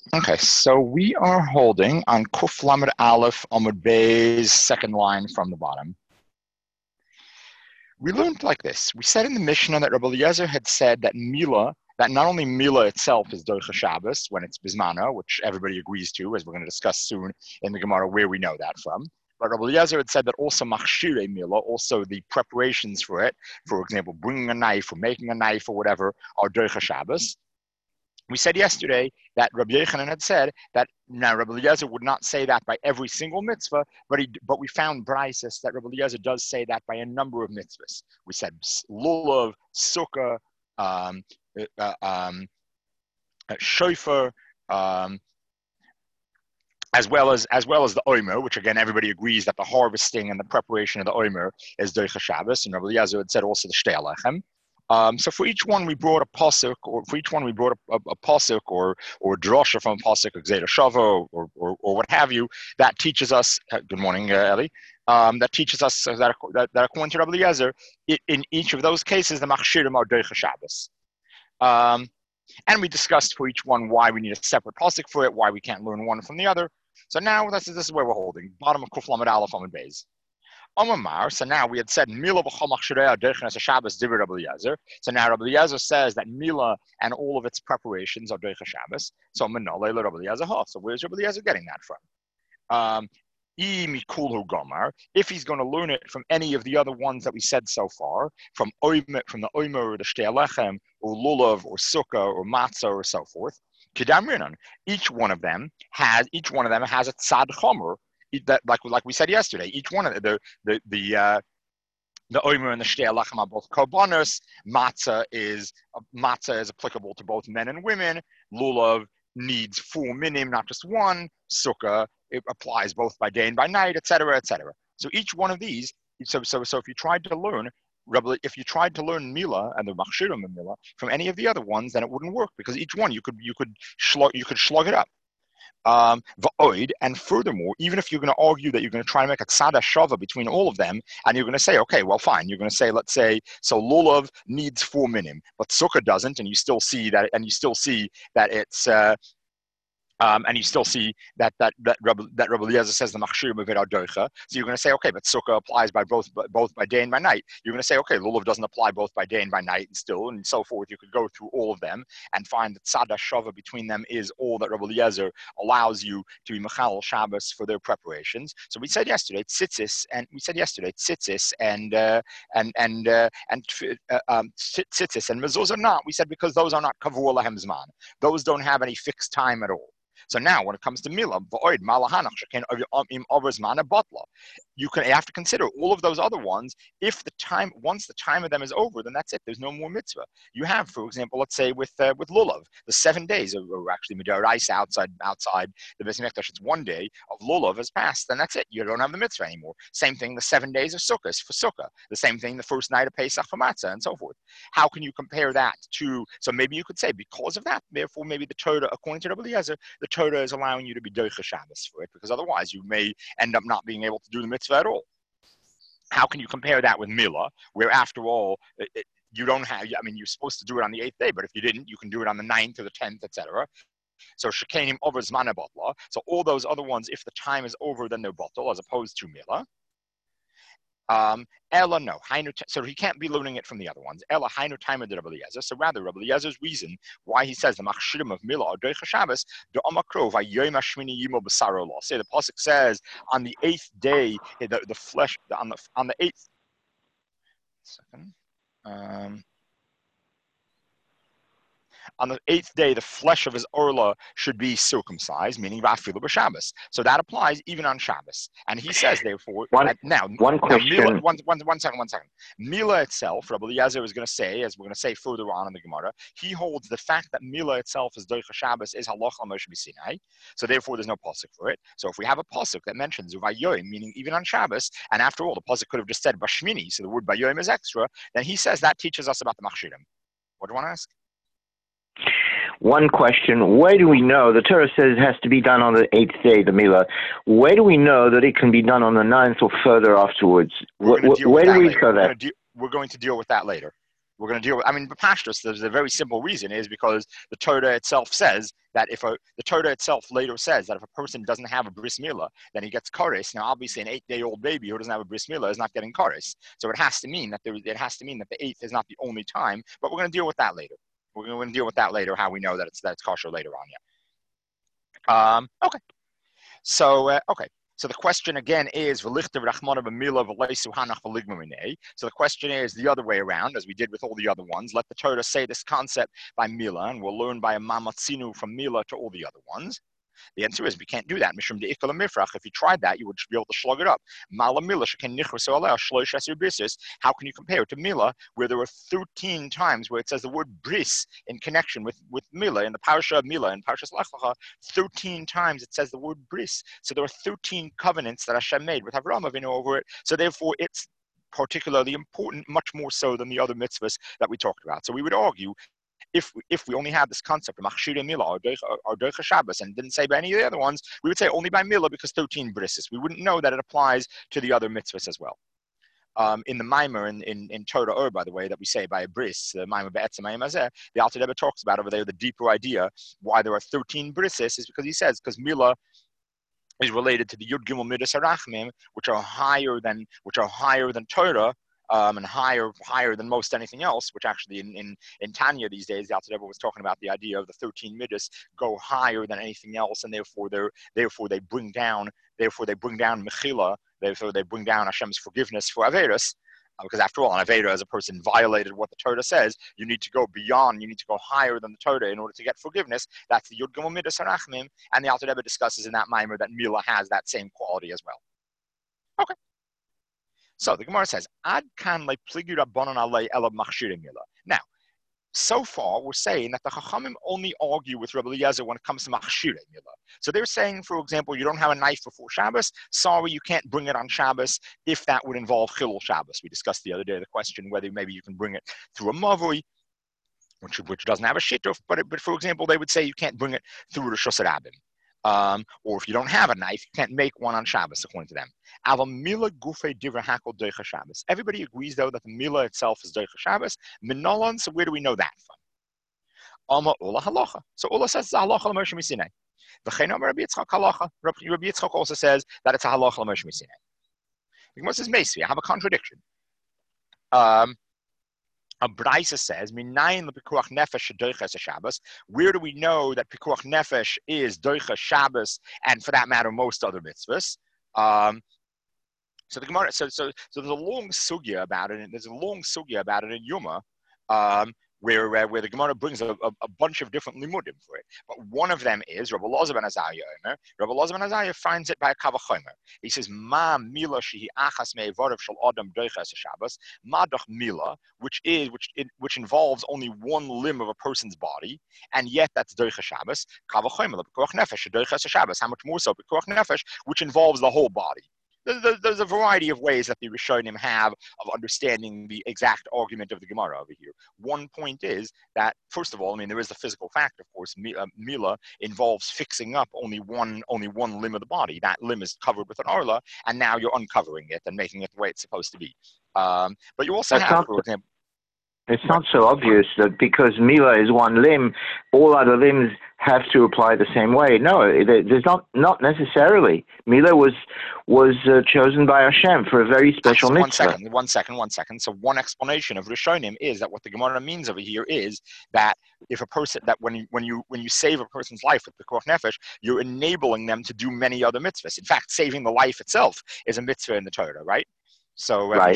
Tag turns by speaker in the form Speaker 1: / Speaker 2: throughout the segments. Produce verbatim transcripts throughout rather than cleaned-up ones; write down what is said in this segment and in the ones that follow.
Speaker 1: Okay, so we are holding on Kuf Lamed Aleph Amud Bey's second line from the bottom. We learned like this. We said in the Mishnah that Rabbi Eliezer had said that Mila, that not only Mila itself is Doicha Shabbos when it's Bismana, which everybody agrees to, as we're going to discuss soon in the Gemara where we know that from, but Rabbi Eliezer had said that also Machshire Mila, also the preparations for it, for example, bringing a knife or making a knife or whatever, are Doicha Shabbos. We said yesterday that Rabbi Yochanan had said that now Rabbi Eliezer would not say that by every single mitzvah, but he, but we found Brises that Rabbi Eliezer does say that by a number of mitzvahs. We said lulav, sukkah, um, uh, um, shofar, um, as well as as well as the omer, which again everybody agrees that the harvesting and the preparation of the omer is Doicha Shabbos, and Rabbi Eliezer had said also the Shtei Alechem. Um, so for each one we brought a pasuk, or for each one we brought a, a, a pasuk or or drasha from a pasuk, a Gzeda Shava, or, or or what have you, that teaches us. Uh, good morning, uh, Eli. Um, that teaches us that, that, that according to Rabbi Eliezer, it, in each of those cases the machshirim are Doicha Shabbos. Um, and we discussed for each one why we need a separate pasuk for it, why we can't learn one from the other. So now this is this is where we're holding bottom of Kuf Lamed Aleph Amud Beis. Omar, so now we had said Mila b'chol machshirei Doicha Shabbos divrei Rabbi Eliezer. So now Rabbi Eliezer says that Mila and all of its preparations are Doicha Shabbos. So Menolei Rabbi Eliezer ha. So where's Rabbi Eliezer getting that from? Um, if he's going to learn it from any of the other ones that we said so far, from oimer, from the oimer or the Shtei Alechem or lulav or sukkah or matzah or so forth, kedamrinan, each one of them has each one of them has a tzad chomer. That, like like we said yesterday, each one of the the the uh, the omer and the Shtei Alechem are both korbanos. Matzah is uh, matzah is applicable to both men and women. Lulav needs four minim, not just one. Sukkah, it applies both by day and by night, et cetera, et cetera. So each one of these. So so so if you tried to learn. If you tried to learn Mila and the Machshirim and Mila from any of the other ones, then it wouldn't work because each one you could you could slug you could slug it up. Um, and furthermore, even if you're going to argue that you're going to try to make a tzad shava between all of them, and you're going to say, okay, well, fine, you're going to say, let's say, so lulav needs four minim, but sukkah doesn't, and you still see that, and you still see that it's. Uh, Um, and you still see that that that Rabbi, that Rabbi Eliezer says the machshir meved doicha. So you're going to say, okay, but sukkah applies by both both by day and by night. You're going to say, okay, lulav doesn't apply both by day and by night, and still and so forth. You could go through all of them and find that tzad shava between them is all that Rabbi Eliezer allows you to be mechal Shabbos for their preparations. So we said yesterday tzitzis, and we said yesterday tzitzis and uh, and and uh, and uh, um, tzitzis and mezuzah are not. We said because those are not kavur lahem zman. Those don't have any fixed time at all. So now, when it comes to Mila, you can have to consider all of those other ones. If the time, once the time of them is over, then that's it. There's no more mitzvah. You have, for example, let's say with uh, with lulav, the seven days, or, or actually midaraisa outside outside the Beis Hamikdash, it's one day of lulav has passed, then that's it. You don't have the mitzvah anymore. Same thing, the seven days of sukkah for sukkah. The same thing, the first night of Pesach for matzah, and so forth. How can you compare that to? So maybe you could say because of that, therefore maybe the Torah, according to Rabbi Eliezer, the Torah is allowing you to be doicha Shabbos for it, because otherwise you may end up not being able to do the mitzvah at all. How can you compare that with Mila, where after all, it, it, you don't have, I mean, you're supposed to do it on the eighth day, but if you didn't, you can do it on the ninth or the tenth, et cetera. So Shekenim over Zmana Botla. So all those other ones, if the time is over, then they're Botl, as opposed to Mila. Um, Ella, no. So he can't be learning it from the other ones. Ella, Hainu Timer de Rabbi Eliezer. So rather, Rabbi Eliezer's reason why he says the Machshirim of Mila are Doicha Shabbos, the Omakro, Vayoyim Hashmini Yimo B'Saro Lo. Say the pasuk says on the eighth day, the, the flesh, on the on the eighth. Second. Um, On the eighth day, the flesh of his orla should be circumcised, meaning Rafilu b'Shabbos. So that applies even on Shabbos. And he says, therefore,
Speaker 2: one,
Speaker 1: that now,
Speaker 2: one
Speaker 1: now
Speaker 2: question.
Speaker 1: Mila, one, one, one second, one second. Mila itself, Rabbi Eliezer is going to say, as we're going to say further on in the Gemara, he holds the fact that Mila itself is Doicha Shabbos is halacha Moshe b'Sinai. So therefore, there's no pasuk for it. So if we have a pasuk that mentions Uvayoim, meaning even on Shabbos, and after all, the pasuk could have just said Bashmini, so the word Bayoim is extra, then he says that teaches us about the Machshirim. What do you want to ask?
Speaker 2: One question, where do we know, the Torah says it has to be done on the eighth day, the Mila. Where do we know that it can be done on the ninth or further afterwards? Where, where do we
Speaker 1: know
Speaker 2: that?
Speaker 1: We're going to deal with that later. We're going to deal with, I mean, B'Pashtus, there's a very simple reason is because the Torah itself says that if a, the Torah itself later says that if a person doesn't have a bris milah, then he gets kares. Now, obviously, an eight-day-old baby who doesn't have a bris milah is not getting kares. So it has to mean that there, it has to mean that the eighth is not the only time, but we're going to deal with that later. We're going to deal with that later, how we know that it's, that it's kosher later on, yeah. Um, okay. So, uh, okay. So the question again is, so the question is the other way around, as we did with all the other ones. Let the Torah say this concept by Milah, and we'll learn by a mamatzinu from Milah to all the other ones. The answer is we can't do that. If you tried that, you would be able to slug it up. How can you compare it to Milah, where there were thirteen times where it says the word bris in connection with, with Milah, in the parasha of Milah, in Parashas Lech Lecha, thirteen times it says the word bris. So there are thirteen covenants that Hashem made with Avraham Avinu over it. So therefore, it's particularly important, much more so than the other mitzvahs that we talked about. So we would argue, If we, if we only had this concept of Machshirei Milah or Doicha Shabbos and didn't say by any of the other ones, we would say only by Milah because thirteen brises. We wouldn't know that it applies to the other mitzvahs as well. Um, in the Maimer, in, in, in Torah Ur, by the way, that we say by a bris, the Maimer Be'etzem Hayim Hazeh, the Alter Rebbe talks about over there, the deeper idea why there are thirteen brises is because he says, because Milah is related to the Yud Gimel Midas Harachmim, which are higher than, which are higher than Torah, Um, and higher higher than most anything else, which actually in, in, in Tanya these days, the Alter Rebbe was talking about the idea of the thirteen midas go higher than anything else, and therefore they therefore they bring down therefore they bring down mechila, therefore they bring down Hashem's forgiveness for Averis, uh, because after all, an Avera, as a person violated what the Torah says, you need to go beyond, you need to go higher than the Torah in order to get forgiveness. That's the Yud Gimel Midas Harachmim, and the Alter Rebbe discusses in that Maimer that Milah has that same quality as well. Okay. So the Gemara says, Ad kan le pligi rabbanon alei ela machshirei milah. Now, so far we're saying that the Chachamim only argue with Rabbi Eliezer when it comes to machshirei milah. So they're saying, for example, you don't have a knife before Shabbos. Sorry, you can't bring it on Shabbos if that would involve chilul Shabbos. We discussed the other day the question whether maybe you can bring it through a mavui, which, which doesn't have a shituf, but, but for example, they would say you can't bring it through the Shus Rabim. Um, or if you don't have a knife, you can't make one on Shabbos, according to them. Everybody agrees, though, that the milah itself is Doicha Shabbos. Minolan, so where do we know that from? Alma Ula Halacha. So Ula says it's a halacha l'Moshe Misinai. V'chein Omer Rabbi Yitzchak halacha. Rabbi Yitzchak also says that it's a halacha l'Moshe Misinai. The Gemara says, Meisi, I have a contradiction. Um, A Braisa says, "Minayin lepikuach nefesh doiches Shabbos." Where do we know that pikuach nefesh is doiches Shabbos, and for that matter, most other mitzvahs? Um, so the Gemara, so so so there's a long sugya about it, and there's a long sugya about it in Yuma, um, where uh, where the Gemara brings a, a, a bunch of different limudim for it. But one of them is Rabbi Elazar ben Azariah Omer. Rabbi Elazar ben Azariah finds it by a kavachomer. He says, "Ma mila shehi achas me'evorav shel adam doiches Shabbos, madach mila," which is which it, which involves only one limb of a person's body, and yet that's doiches Shabbos. Kavachomer pekuach nefesh doiches Shabbos. How much more so pekuach nefesh, which involves the whole body. There's a variety of ways that the Rishonim have of understanding the exact argument of the Gemara over here. One point is that, first of all, I mean, there is the physical fact, of course. Mila involves fixing up only one only one limb of the body. That limb is covered with an arla, and now you're uncovering it and making it the way it's supposed to be. Um, but you also That's have, for example...
Speaker 2: It's not so obvious that because Mila is one limb, all other limbs have to apply the same way. No, there's not not necessarily. Mila was was uh, chosen by Hashem for a very special
Speaker 1: so
Speaker 2: mitzvah.
Speaker 1: One second, one second, one second. So one explanation of Rishonim is that what the Gemara means over here is that if a person, that when you, when you when you save a person's life with Pekuach Nefesh, you're enabling them to do many other mitzvahs. In fact, saving the life itself is a mitzvah in the Torah, right? So, uh, right.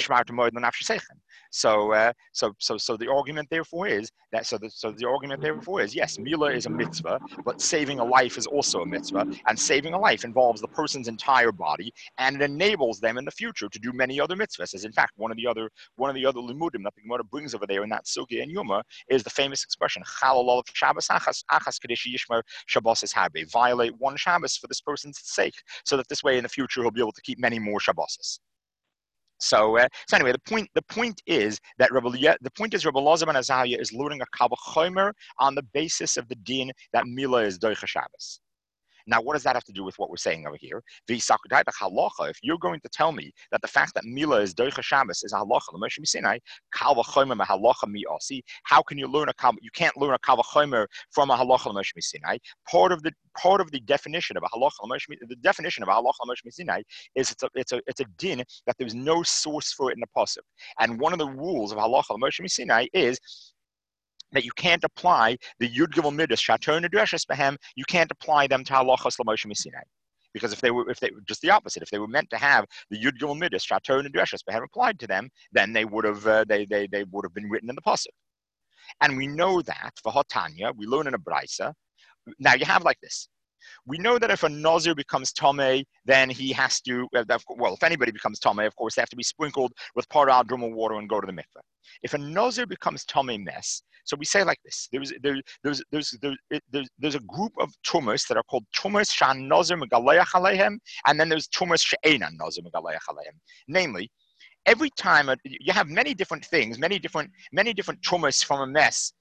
Speaker 1: so, uh, so, so, so the argument therefore is that. So, the, so the argument therefore is yes, Mila is a mitzvah, but saving a life is also a mitzvah, and saving a life involves the person's entire body, and it enables them in the future to do many other mitzvahs. As in fact, one of the other one of the other limudim that the Gemara brings over there in that sugya and Yuma is the famous expression Chalal of Shabbos achas achas kadeshi yishmer Shabbos is harbe. Violate one Shabbos for this person's sake, so that this way in the future he'll be able to keep many more Shabboses. So, uh, so anyway, the point the point is that Rabbi the point is Rabbi Elazar ben Azariah is learning a kavachomer on the basis of the din that Mila is doicha Shabbos. Now, what does that have to do with what we're saying over here? If you're going to tell me that the fact that Mila is Doicha Shabbos is a halacha, l'Moshe Sinai, Kal v'chomer halacha mi'asi, how can you learn a kal? You can't learn a Kal v'chomer from a halacha l'Moshe Sinai. Part of the part of the definition of a halacha l'Moshe, the definition of a halacha l'Moshe Sinai is it's a it's a it's a din that there's no source for it in the pasuk. And one of the rules of halacha l'Moshe Sinai is that you can't apply the Yud Gimel Midas Shator Nedreshes Behem. You can't apply them to halachas l'Moshe Sinai, because if they were, if they were just the opposite, if they were meant to have the Yud Gimel Midas Shator Nedreshes Behem applied to them, then they would have uh, they they they would have been written in the pasuk. And we know that for Hatanya, we learn in a brisa. Now you have like this. We know that if a Nazir becomes Tomei, then he has to, well, if anybody becomes Tomei, of course, they have to be sprinkled with Parah, Druma water and go to the mikveh. If a Nazir becomes Tomei Mess, so we say like this, there's, there, there's, there's, there's, there's, there's a group of tumas that are called tumas Shan Nazir Megaleach Alehem, and then there's tumas She'enan Nazir Megaleach Alehem. Namely, every time, a, you have many different things, many different, many different tumas from a mess,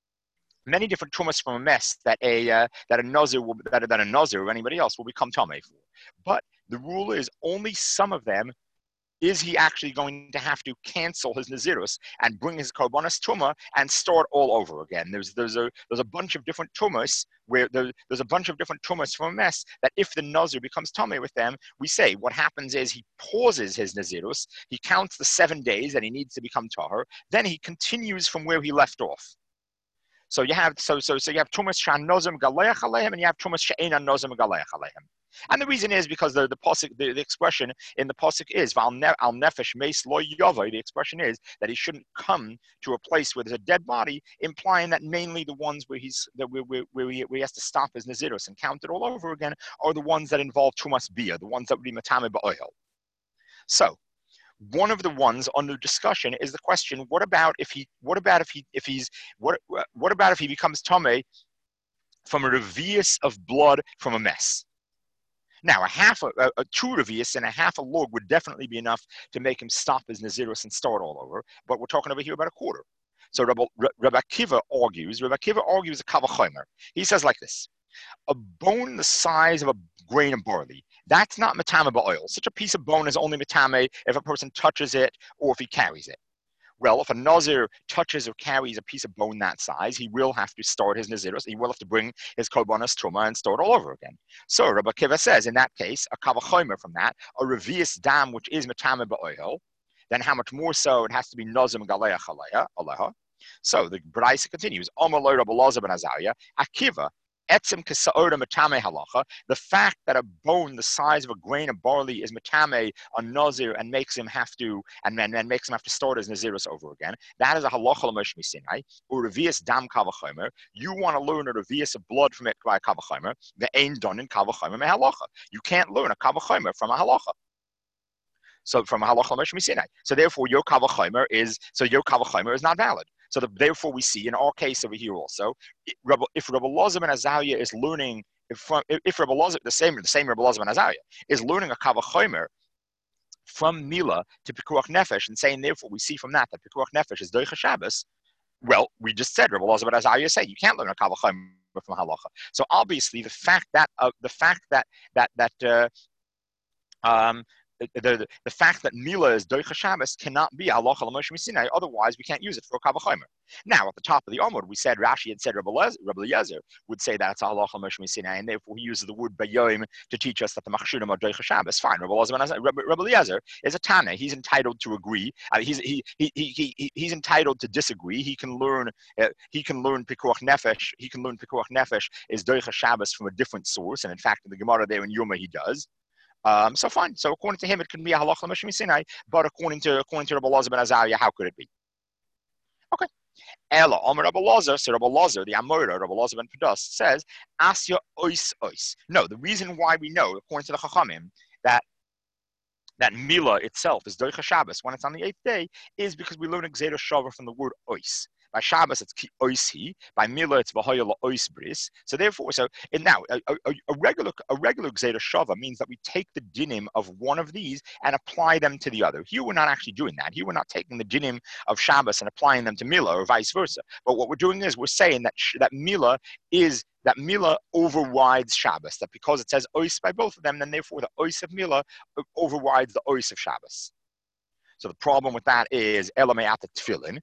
Speaker 1: many different tumas from a mess that a uh, that a nazir will that, that a nazir or anybody else will become tamei for. But the rule is only some of them is he actually going to have to cancel his nazirus and bring his korbanos tuma and start all over again. There's there's a there's a bunch of different tumas where there, there's a bunch of different tumas from a mess that if the nazir becomes tamei with them, we say what happens is he pauses his nazirus, he counts the seven days that he needs to become tahor, then he continues from where he left off. So you have so so so you have tumas shan nozim galeach alehem, and you have tumas she'enan nozim galeach alehem. And the reason is because the the pasuk, the, the expression in the pasuk is al nefesh meis lo yavai. The expression is that he shouldn't come to a place where there's a dead body, implying that mainly the ones where he's that where where, where, he, where he has to stop his nazirus and count it all over again are the ones that involve tumas bia, the ones that would be matame ba'ohel. So. One of the ones under discussion is the question: What about if he? What about if he? If he's what? What about if he becomes tamei from a revius of blood from a mess? Now, a half a, a, a two revius and a half a log would definitely be enough to make him stop his nazirus and start all over. But we're talking over here about a quarter. So Rabbi, Rabbi Akiva argues. Rabbi Akiva argues a kavachomer. He says like this: a bone the size of a grain of barley, that's not matame ba'oil. Such a piece of bone is only matame if a person touches it or if he carries it. Well, if a nazir touches or carries a piece of bone that size, he will have to start his nazirus. He will have to bring his korbanos truma and start all over again. So Rabbi Akiva says, in that case, a kavachomer from that, a revius dam which is matame ba'oil, then how much more so it has to be nazim galeach aleha. So the Braisa continues, Omer lo Rabbi Elazar ben Azariah, Akiva, Etzem kesaora matame halacha, the fact that a bone the size of a grain of barley is matame a nazir and makes him have to and then and makes him have to start his nazirus over again. That is a halacha l'Moshe Sinai or revius dam kavachomer. You want to learn a revius of blood from it by kavachomer. The ain done in kavachomer me halacha. You can't learn a kavachomer from a halacha. So from a halacha l'Moshe Sinai. So therefore, your kavachomer is so your kavachomer is not valid. So the, therefore, we see in our case over here also, if Rabbi Elazar ben Azariah is learning, if, from, if Rabbi Elazar, the same the same Rabbi Elazar ben Azariah is learning a kavachomer from Mila to Pikuach Nefesh and saying, therefore, we see from that that Pikuach Nefesh is Doicha Shabbos. Well, we just said Rabbi Elazar ben Azariah say you can't learn a kavachomer from halacha. So obviously, the fact that uh, the fact that that that uh, um, The, the, the fact that Mila is Doicha Shabbos cannot be halacha l'Moshe Sinai, otherwise we can't use it for a kavachomer. Now, at the top of the Amud, we said, Rashi had said Rabbi Eliezer would say that it's a halacha l'Moshe Sinai, and therefore he uses the word bayoim to teach us that the machshurim are Doicha Shabbos. Fine, Rabbi Eliezer is a Tana. He's entitled to agree. Uh, he's, he, he, he, he, he's entitled to disagree. He can learn uh, He can learn Pikuach Nefesh. He can learn Pikuach Nefesh is Doicha Shabbos from a different source, and in fact, in the Gemara there in Yoma he does. Um, so fine. So according to him, it can be a halacha l'Moshe Sinai, but according to according to Rabbi Elazar ben Azariah, how could it be? Okay. Ela, Omer Rabbi Elazar, so Rabbi Elazar, the Amora, Rabbi Elazar ben Pedas, says, Asya ois ois. No, the reason why we know, according to the Chachamim, that that Mila itself is Doicha Shabbos when it's on the eighth day, is because we learn a Gzera Shava from the word ois. By Shabbos, it's ki oisi. By Mila, it's v'hoya ois bris. So therefore, so and now a, a, a regular a regular Gzera Shava means that we take the dinim of one of these and apply them to the other. Here, we're not actually doing that. Here, we're not taking the dinim of Shabbos and applying them to Mila or vice versa. But what we're doing is we're saying that that Mila is that Mila overrides Shabbos, that because it says ois by both of them, then therefore the ois of Mila overrides the ois of Shabbos. So the problem with that is Elamayat Tefillin.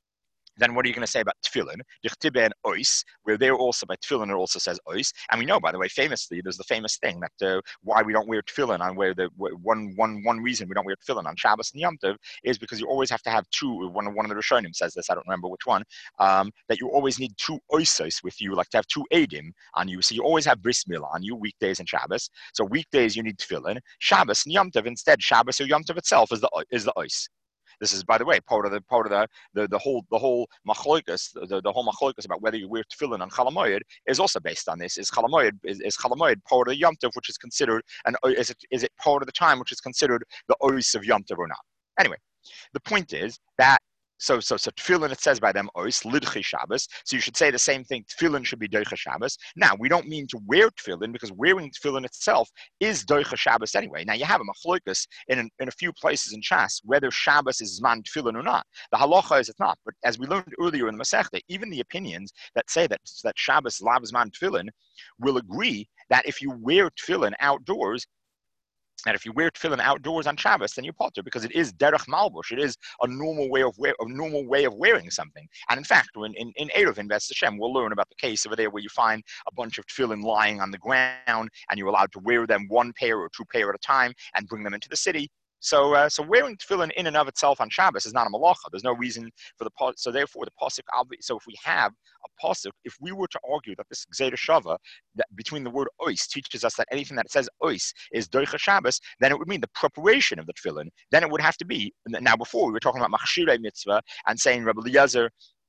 Speaker 1: Then what are you going to say about tefillin? Dichtibe and ois, where there also by tefillin it also says ois. And we know, by the way, famously, there's the famous thing that uh, why we don't wear tefillin on where the one one one reason we don't wear tefillin on Shabbos and Yom Tov is because you always have to have two. One one of the Rishonim says this. I don't remember which one. Um, that you always need two oisos with you, like to have two edim on you. So you always have bris milah on you weekdays and Shabbos. So weekdays you need tefillin. Shabbos and Yom Tov instead. Shabbos or Yom Tov itself is the is the ois. This is, by the way, part of the part of the the, the whole the whole machloikas, the, the whole machloikas about whether you wear tefillin on Chalamoyed is also based on this. Is Chalamoyed is, is Chalamoyed part of the Yom Tov, which is considered an is it is it part of the time which is considered the ois of Yom Tov or not? Anyway, the point is that. So, so, so tefillin, it says by them, ois, lidchi Shabbos. So you should say the same thing, tefillin should be doicha Shabbos. Now, we don't mean to wear tefillin because wearing tefillin itself is doicha Shabbos anyway. Now, you have a machloikus in, an, in a few places in Shas, whether Shabbos is zman tefillin or not. The halacha is it's not. But as we learned earlier in the Masechta, even the opinions that say that, that Shabbos lav zman tefillin will agree that if you wear tefillin outdoors, that if you wear tefillin outdoors on Shabbos, then you're potter because it is derech malbush. It is a normal way of wear, a normal way of wearing something. And in fact, when in in Erev in B'ez Hashem, we'll learn about the case over there where you find a bunch of tefillin lying on the ground, and you're allowed to wear them one pair or two pair at a time and bring them into the city. So, uh, so wearing tefillin in and of itself on Shabbos is not a malacha. There's no reason for the so therefore the pasuk. So if we have a pasuk, if we were to argue that this gzeira shava that between the word ois teaches us that anything that says ois is doicha Shabbos, then it would mean the preparation of the tefillin. Then it would have to be now. Before we were talking about machshirei mitzvah and saying Rabbi Eliezer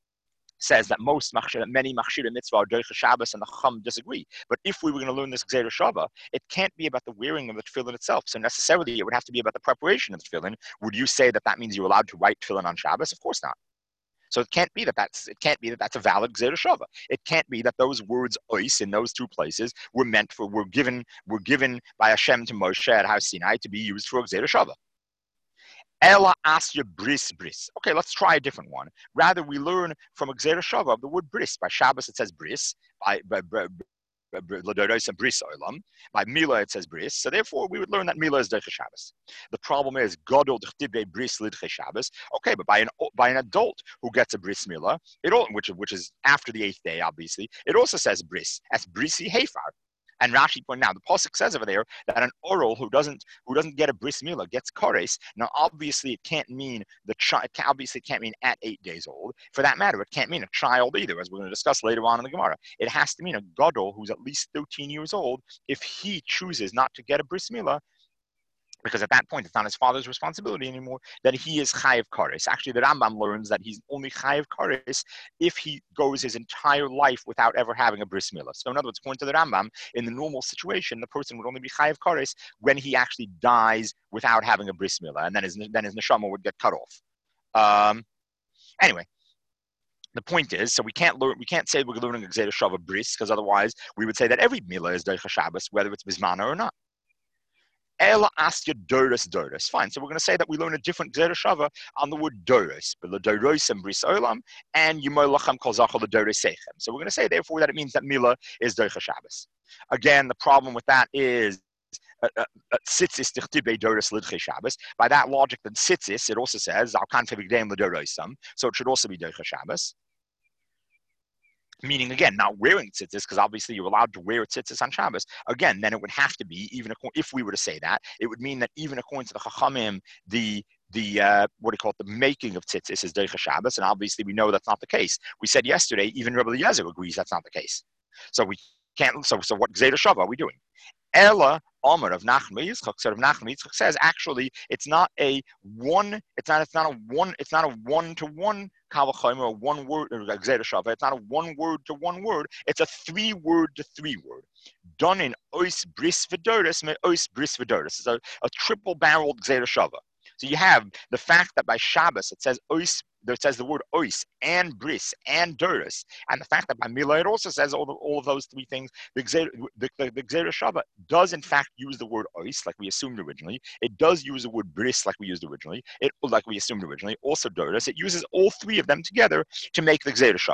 Speaker 1: says that most machshir, many machshirei mitzvah are doicha Shabbos, and the Chum disagree. But if we were going to learn this gzeira shava, it can't be about the wearing of the tefillin itself. So necessarily, it would have to be about the preparation of the tefillin. Would you say that that means you're allowed to write tefillin on Shabbos? Of course not. So it can't be that that's it can't be that that's a valid gzeira shava. It can't be that those words ois in those two places were meant for were given were given by Hashem to Moshe at Har Sinai to be used for a gzeira shava. Ela asya bris bris. Okay, let's try a different one. Rather, we learn from a gzeira shava of the word bris. By Shabbos it says bris. By by, by bris olam. By Mila it says bris. So therefore, we would learn that Mila is doicha Shabbos. The problem is gadol d'chtibe bris lidche Shabbos. Okay, but by an by an adult who gets a bris Mila, it all which which is after the eighth day, obviously, it also says bris. That's brisi hefar. And Rashi pointed out, the pasuk says over there that an oral who doesn't who doesn't get a bris milah gets kares. Now, obviously, it can't mean the child. Obviously, it can't mean at eight days old. For that matter, it can't mean a child either, as we're going to discuss later on in the Gemara. It has to mean a gadol who's at least thirteen years old if he chooses not to get a bris milah. Because at that point, it's not his father's responsibility anymore, that he is chayiv kares. Actually, the Rambam learns that he's only chayiv kares if he goes his entire life without ever having a bris milah. So in other words, according to the Rambam, in the normal situation, the person would only be chayiv kares when he actually dies without having a bris milah, and then his, then his neshama would get cut off. Um, anyway. The point is, so we can't learn, we can't say we're learning a gzeira shava bris, because otherwise we would say that every milah is doicha Shabbos, whether it's bismana or not. Ela asya doris doris. Fine. So we're going to say that we learn a different gzeira shava on the word doris, but the doros and bris olam and yimolachem kol zachol the doris sechem. So we're going to say therefore that it means that milah is doicha Shabbos. Again, the problem with that is tzitzis tichtibe doris lidche Shabbos. By that logic, then tzitzis it also says al kan fevigdeim l'dorosam, so it should also be doicha Shabbos. Meaning, again, not wearing tzitzis, because obviously you're allowed to wear tzitzis on Shabbos. Again, then it would have to be, even if we were to say that, it would mean that even according to the Chachamim, the the uh, what do you call it, the making of tzitzis is doicha Shabbos, and obviously we know that's not the case. We said yesterday, even Rabbi Eliezer agrees that's not the case. So we can't. So so what gzeira shava are we doing? Ella Omer of Nachman Yitzchak, sort of Nachman Yitzchak says actually it's not a one. It's not. It's not a one. It's not a one to one kavachomer or one word or gzeira shava. It's not a one word to one word. It's a three word to three word. Done in ois bris v'doris me ois bris v'doris. It's a, a triple barreled gzeira shava. So you have the fact that by Shabbos it says ois. It says the word ois and bris and doris, and the fact that by milah it also says all, the, all of those three things. The gzeira, the, the, the gzeira shava does in fact use the word ois like we assumed originally. It does use the word bris like we used originally. It like we assumed originally. Also doris. It uses all three of them together to make the gzeira shava.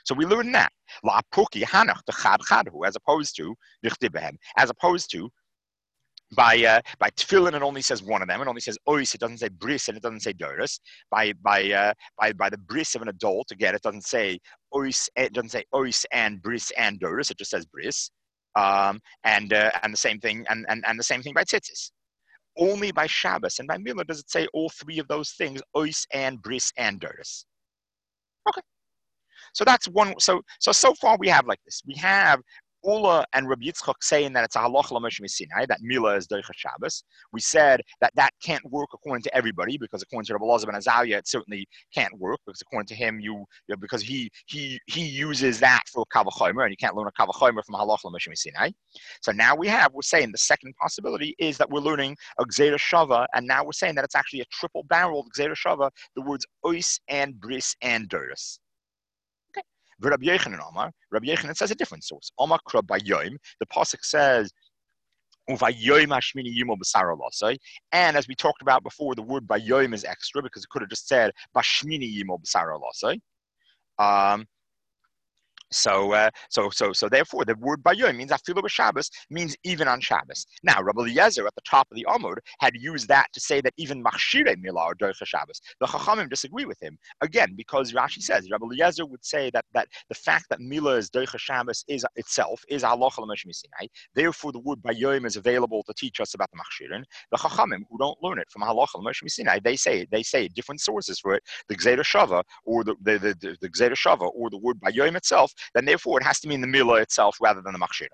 Speaker 1: So we learn that. La puki hanach the chad chadhu, as opposed to dichtibehem, as opposed to by uh, by tefillin, it only says one of them. It only says ois. It doesn't say bris, and it doesn't say doris. By by uh, by by the bris of an adult, again, it doesn't say ois. It doesn't say ois and bris and doris. It just says bris. Um, and uh, and the same thing, and, and and the same thing by tzitzis. Only by Shabbos and by Milah does it say all three of those things: ois and bris and doris. Okay. So that's one. So so so far we have like this. We have Ula and Rabbi Yitzchak saying that it's a halacha l'Moshe Sinai, that Milah is Deicha Shabbos. We said that that can't work according to everybody, because according to Rabbi Elazar ben Azariah, it certainly can't work, because according to him, you, you know, because he he he uses that for Kavachomer, and you can't learn a Kavachomer from halacha l'Moshe Sinai. So now we have, we're saying the second possibility is that we're learning a Gzeira Shava, and now we're saying that it's actually a triple-barreled Gzeira Shava, the words Ois and Bris and Doris. Rabbi Yechanan Omar, Rabbi Yechanan says a different source. Omar Krab Bayoim, the pasuk says, Uvayoim Hashmini Yimol B'Sara Losai. And as we talked about before, the word Bayoim is extra because it could have just said Bashmini Yimol B'Sara Losai. Um, So, uh, so, so, so, therefore, the word bayom means afilu b'Shabbos, means even on Shabbos. Now, Rabbi Eliezer at the top of the Amud had used that to say that even machshirei milah are doicha Shabbos. The Chachamim disagree with him again, because Rashi says Rabbi Eliezer would say that that the fact that milah is doicha Shabbos is itself is halacha l'Moshe Sinai. Therefore, the word bayom is available to teach us about the machshirin. The Chachamim, who don't learn it from halacha l'Moshe Sinai, they say they say different sources for it: the Gzeira Shava or the the the, the, the Gzeira Shava or the word bayom itself. Then therefore it has to mean the milah itself rather than the machshirin.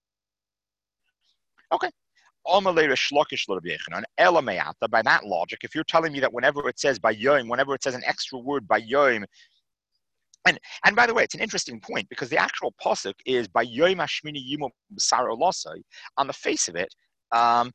Speaker 1: Okay. By that logic, if you're telling me that whenever it says bayom, whenever it says an extra word bayom, and and by the way, it's an interesting point because the actual pasuk is bayom hashmini yimol b'sara losai. On the face of it, um,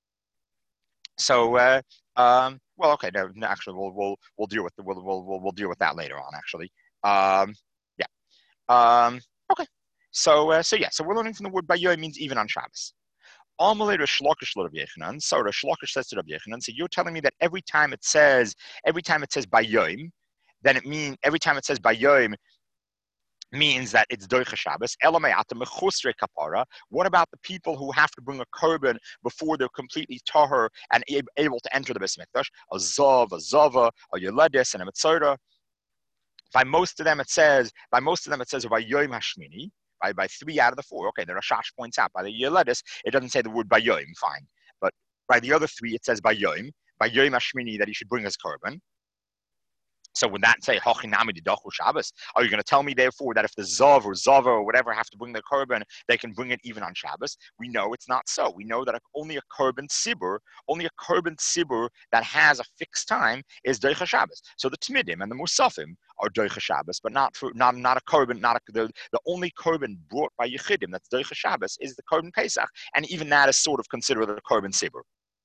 Speaker 1: so uh, um, well, okay, no, no, actually, we'll we'll we'll deal with the, we'll we'll we'll deal with that later on. Actually, um, yeah. Um, okay, so uh, so yeah, so we're learning from the word bayom means even on Shabbos. Amalei Rish Lakish Rabbi Yechanan. So Rish Lakish says to Rabbi Yechanan, so you're telling me that every time it says every time it says bayom, then it means every time it says bayom means that it's doicha Shabbos. Elamayata mechusre kapara. What about the people who have to bring a korban before they're completely tahor and able to enter the Beis Mikdash? A zav, a zava, a yeledis, and a mitzora. By most of them, it says, by most of them, it says, by Yom Hashmini, by, by three out of the four. Okay, the Rashash points out, by the Yeledis, it doesn't say the word by Yom, fine. But by the other three, it says by Yom, by Yom Hashmini, that he should bring his korban. So would that say, Hachinami Didachu Shabbos? Are you going to tell me, therefore, that if the Zav or Zava or whatever have to bring their korban, they can bring it even on Shabbos? We know it's not so. We know that only a korban tzibur, only a korban tzibur that has a fixed time is Doicha Shabbos. So the Tmidim and the Musafim are Doicha Shabbos, but not for not not a korban, not a, the, the only korban brought by Yechidim that's Doicha Shabbos is the korban Pesach, and even that is sort of considered a korban tzibur.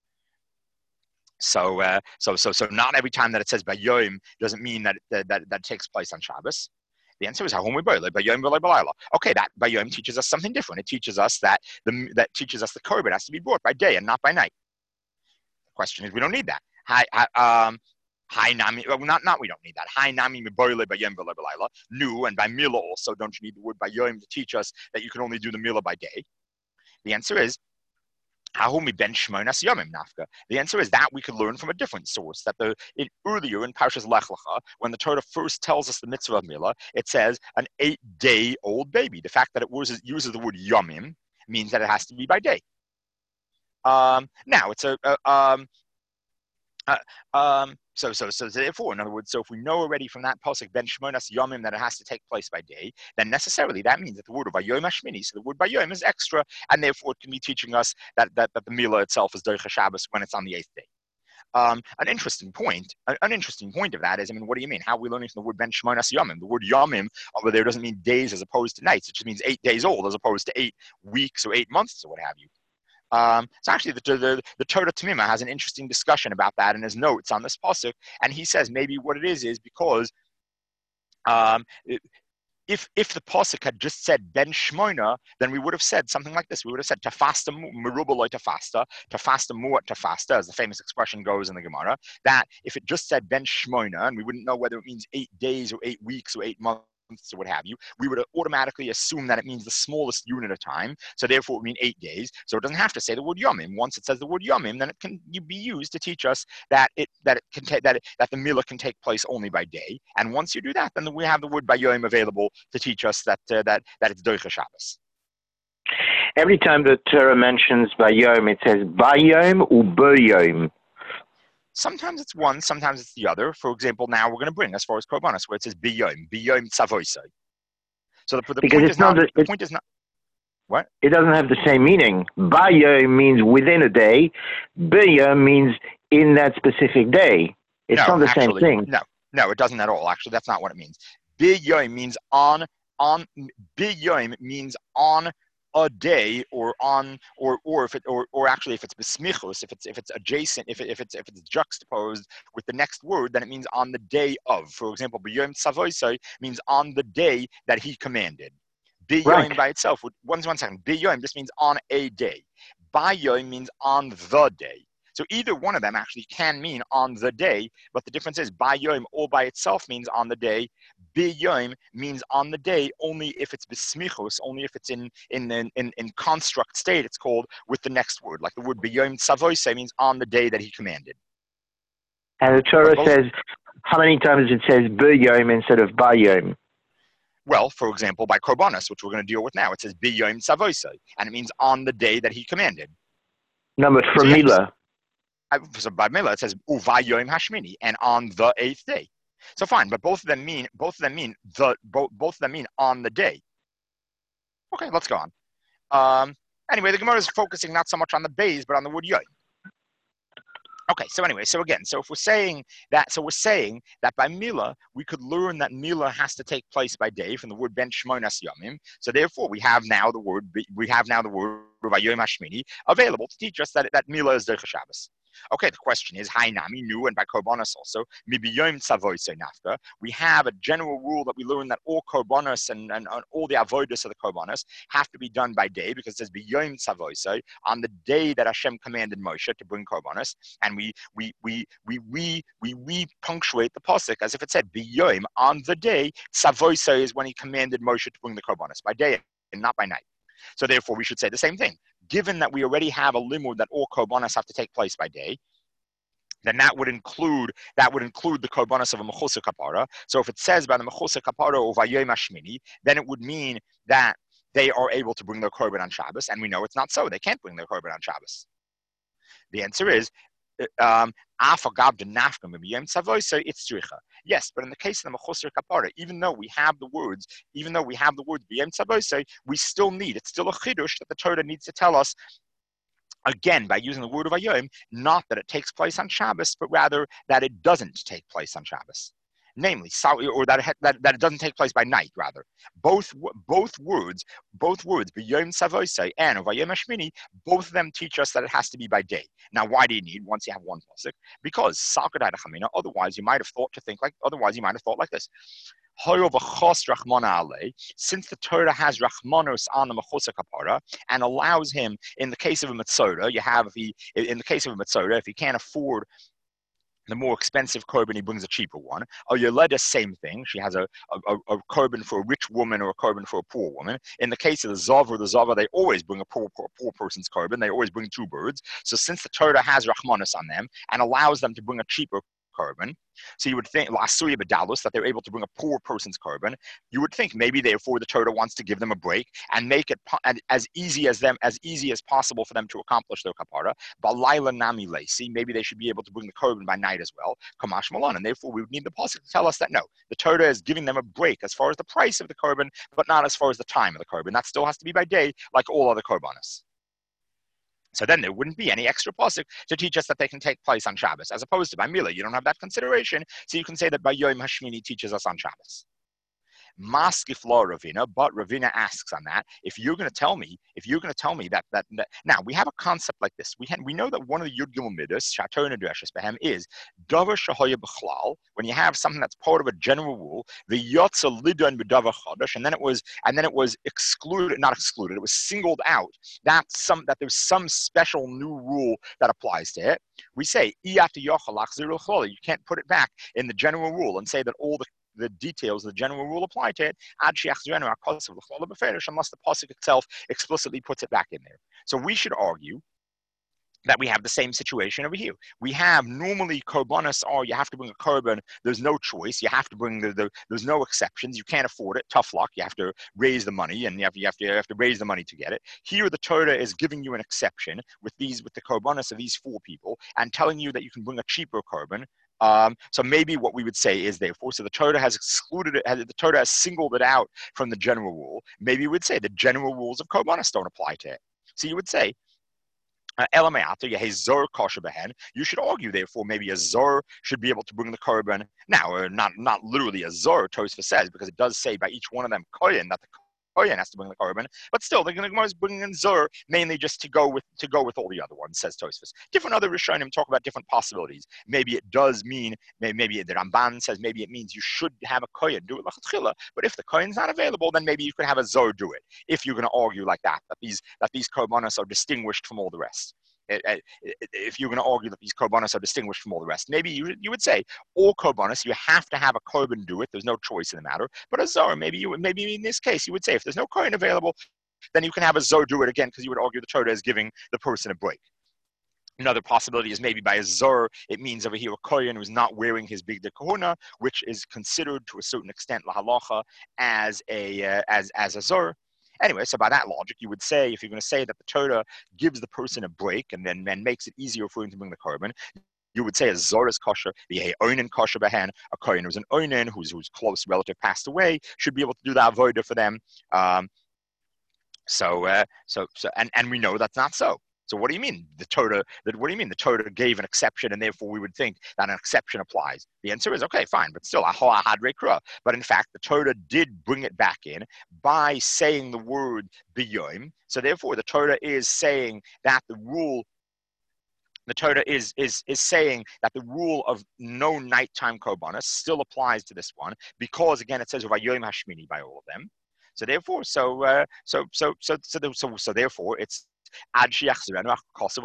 Speaker 1: So, uh, so, so, so, not every time that it says bayom doesn't mean that that that, that takes place on Shabbos. The answer is bayom bayom. Okay, that bayom teaches us something different. It teaches us that the that teaches us the korban has to be brought by day and not by night. The question is, we don't need that. Hi, um, hi nami. Well, not not we don't need that. Hi nami miboyle bayom bayom. Nu and by milah also don't you need the word bayom to teach us that you can only do the milah by day? The answer is. The answer is that we could learn from a different source. That the in, earlier in Parshas Lech Lecha, when the Torah first tells us the mitzvah of milah, it says an eight-day-old baby. The fact that it uses, uses the word yomim means that it has to be by day. Um, now it's a, a um, uh, um, so so so therefore, in other words, so if we know already from that pasuk ben shmonas yomim that it has to take place by day, then necessarily that means that the word of bayom hashmini, so the word bayom is extra, and therefore it can be teaching us that that, that the milah itself is doicha Shabbos when it's on the eighth day. Um, an interesting point, an, an interesting point of that is, I mean, what do you mean? How are we learning from the word ben shmonas yomim? The word yomim over there doesn't mean days as opposed to nights. It just means eight days old as opposed to eight weeks or eight months or what have you. Um, so actually, the, the, the Torah Tamima has an interesting discussion about that in his notes on this pasuk, and he says maybe what it is is because um, if if the pasuk had just said ben shmoina, then we would have said something like this. We would have said tafasta merubaloy tafasta, tafasta muat tafasta, as the famous expression goes in the Gemara. That if it just said ben shmoina, and we wouldn't know whether it means eight days or eight weeks or eight months or what have you, we would automatically assume that it means the smallest unit of time. So therefore, it would mean eight days. So it doesn't have to say the word yomim. Once it says the word yomim, then it can be used to teach us that it that it can ta- that it, that the milah can take place only by day. And once you do that, then we have the word bayom available to teach us that uh, that that it's doicha Shabbos.
Speaker 2: Every time the Torah mentions bayom, it says bayom or bayom.
Speaker 1: Sometimes it's one, sometimes it's the other. For example, now we're going to bring as far as korbanos, where it says biyom, biyom tzavoisai. So the, the point is not, not the, the point is not what?
Speaker 2: It doesn't have the same meaning. Bayom means within a day. Biyom means in that specific day. It's
Speaker 1: no,
Speaker 2: not the
Speaker 1: actually,
Speaker 2: same thing.
Speaker 1: No, no, it doesn't at all. Actually, that's not what it means. Biyom means on on. Biyom means on a day, or on, or or if it, or or actually if it's besmichus, if it's if it's adjacent, if it, if it's if it's juxtaposed with the next word, then it means on the day of. For example, b'yom tzavoisai means on the day that he commanded. B'yom right. by itself, one one second. B'yom just means on a day. B'yom means on the day. So either one of them actually can mean on the day, but the difference is b'yom all by itself means on the day. B'yom means on the day only if it's besmichos, only if it's in in, in in in construct state. It's called with the next word, like the word b'yom tzavoisai means on the day that he commanded.
Speaker 2: And the Torah both, says, how many times it says b'yom instead of b'yom?
Speaker 1: Well, for example, by korbanos, which we're going to deal with now, it says b'yom tzavoisai, and it means on the day that he commanded.
Speaker 2: No, but for
Speaker 1: so,
Speaker 2: milah.
Speaker 1: So by milah it says uvayom hashmini, and on the eighth day. So fine, but both of them mean both of them mean the both both of them mean on the day. Okay, let's go on. Um, anyway, the Gemara is focusing not so much on the bays, but on the word yom. Okay, so anyway, so again, so if we're saying that, so we're saying that by milah we could learn that milah has to take place by day from the word ben shmonas yomim. So therefore, we have now the word we have now the word vayom hashmini available to teach us that that milah is doicha Shabbos. Okay, the question is, Hai Nami, new, and by Korbanos also, Mibiyom Tzavoisei Nafka, we have a general rule that we learn that all Korbanos and, and, and all the avodas of the Korbanos have to be done by day, because it says Biyom Tzavoisei, on the day that Hashem commanded Moshe to bring Korbanos, and we we we we we we we punctuate the pasuk as if it said Biyom, on the day, Tzavoisei is when he commanded Moshe to bring the Korbanos, by day and not by night. So therefore, we should say the same thing. Given that we already have a limud that all korbanos have to take place by day, then that would include that would include the korbanos of a mechusa kapara. So if it says by the mechusa kapara or vayom hashmini, then it would mean that they are able to bring their korban on Shabbos, and we know it's not so. They can't bring their korban on Shabbos. The answer is, um, yes, but in the case of the mechusa kapara, even though we have the words, even though we have the words b'yom tzavoisei, we still need, it's still a chidush that the Torah needs to tell us, again, by using the word of Vayom, not that it takes place on Shabbos, but rather that it doesn't take place on Shabbos. Namely, or that it, that, that it doesn't take place by night, rather. Both both words, both words, b'yom tzavoisei and vayom hashmini, both of them teach us that it has to be by day. Now, why do you need once you have one pasuk? Because salkadai chamina. Otherwise, you might have thought to think like. Otherwise, you might have thought like this. Since the Torah has rachmanos on the mechusa kapara and allows him, in the case of a mitzvah, you have if he, in the case of a mitzvah, if he can't afford the more expensive korban, he brings a cheaper one. Or Yoleda, same thing. She has a, a, a korban for a rich woman or a korban for a poor woman. In the case of the Zav or the Zava, they always bring a poor, poor, poor person's korban. They always bring two birds. So since the Torah has rachmanos on them and allows them to bring a cheaper korban, so you would think la'asuya b'dalus, that they're able to bring a poor person's korban. You would think maybe therefore the Torah wants to give them a break and make it po- as easy as them as easy as possible for them to accomplish their kapara. Balayla nami leisi, maybe they should be able to bring the korban by night as well. Kamash malan, and therefore we would need the pasuk to tell us that no, the Torah is giving them a break as far as the price of the korban, but not as far as the time of the korban. That still has to be by day, like all other korbanos. So then there wouldn't be any extra pasuk to teach us that they can take place on Shabbos, as opposed to by milah. You don't have that consideration, so you can say that by Yom Hashmini teaches us on Shabbos. Maskif law Ravina, but Ravina asks on that, if you're going to tell me, if you're going to tell me that, that, that, now we have a concept like this. We, had, we know that one of the Yud Gimel Midas, Shator Nedreshes Behem, is Davar Shahoya B'chlal, when you have something that's part of a general rule, the Yotza Lidon B'davar Chodesh, and then it was, and then it was excluded, not excluded, it was singled out, that some, that there's some special new rule that applies to it. We say, you can't put it back in the general rule and say that all the the details, the general rule apply to it, unless the pasuk itself explicitly puts it back in there. So we should argue that we have the same situation over here. We have normally korbanos are you have to bring a korban. There's no choice. You have to bring the, the there's no exceptions. You can't afford it. Tough luck. You have to raise the money, and you have, you have to you have to raise the money to get it. Here, the Torah is giving you an exception with these with the korbanos of these four people, and telling you that you can bring a cheaper korban. Um, so maybe what we would say is therefore, so the Torah has excluded it, the Torah has singled it out from the general rule. Maybe we would say the general rules of korbanos don't apply to it. So you would say, Uh, you should argue, therefore, maybe a zor should be able to bring the korban. Now, uh, not not literally a zor, Tosfos says, because it does say by each one of them kohen that the kohen has to bring the korban. But still, the Gemara is bringing in zor mainly just to go with to go with all the other ones, says Tosfos. Different other Rishonim talk about different possibilities. Maybe it does mean, maybe, maybe the Ramban says maybe it means you should have a kohen do it lachatchila. But if the kohen's not available, then maybe you could have a zor do it. If you're going to argue like that, that these that these korbanos are distinguished from all the rest. If you're going to argue that these korbanos are distinguished from all the rest, maybe you you would say all korbanos you have to have a korban do it. There's no choice in the matter. But a zor, maybe you maybe in this case you would say if there's no kohen available, then you can have a zor do it again because you would argue the Torah is giving the person a break. Another possibility is maybe by a zor, it means over here a kohen who's not wearing his big kahuna, which is considered to a certain extent lahalacha as a uh, as as a zor. Anyway, so by that logic, you would say, if you're going to say that the Torah gives the person a break and then, then makes it easier for him to bring the korban, you would say a zor is kosher, the oinen kosher behen, a kohen who's an oinen, whose whose close relative passed away, should be able to do that avodah for them. Um, so, uh, so, so, and, and we know that's not so. So what do you mean the Torah? That what do you mean the Torah gave an exception, and therefore we would think that an exception applies? The answer is okay, fine, but still ahoa had rekra. But in fact, the Torah did bring it back in by saying the word biyom. So therefore, the Torah is saying that the rule. The Torah is is is saying that the rule of no nighttime korbanos still applies to this one because again it says vayom hashmini by all of them. So therefore, so uh, so so so so so so therefore it's. So the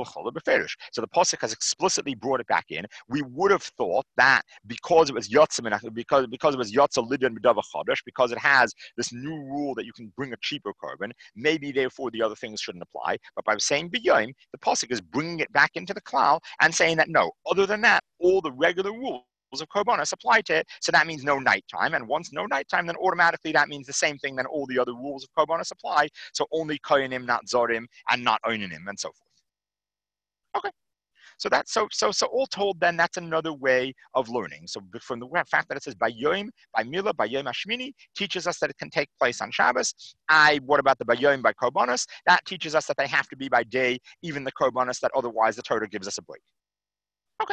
Speaker 1: pasuk has explicitly brought it back in. We would have thought that because it was yotzim, because because it was yotza lidon b'dava chodesh, because it has this new rule that you can bring a cheaper korban, maybe therefore the other things shouldn't apply. But by saying b'yom, the pasuk is bringing it back into the klal and saying that no, other than that, all the regular rules of korbanos apply to it, so that means no nighttime, and once no nighttime, then automatically that means the same thing. Then all the other rules of korbanos apply. So only kohenim, not zorim, and not oinanim, and so forth. Okay, so that's so so so all told, then that's another way of learning. So from the fact that it says by yom, by milah, by yom hashmini, teaches us that it can take place on Shabbos. I what about the by yom by korbanos? That teaches us that they have to be by day, even the korbanos that otherwise the Torah gives us a break. Okay.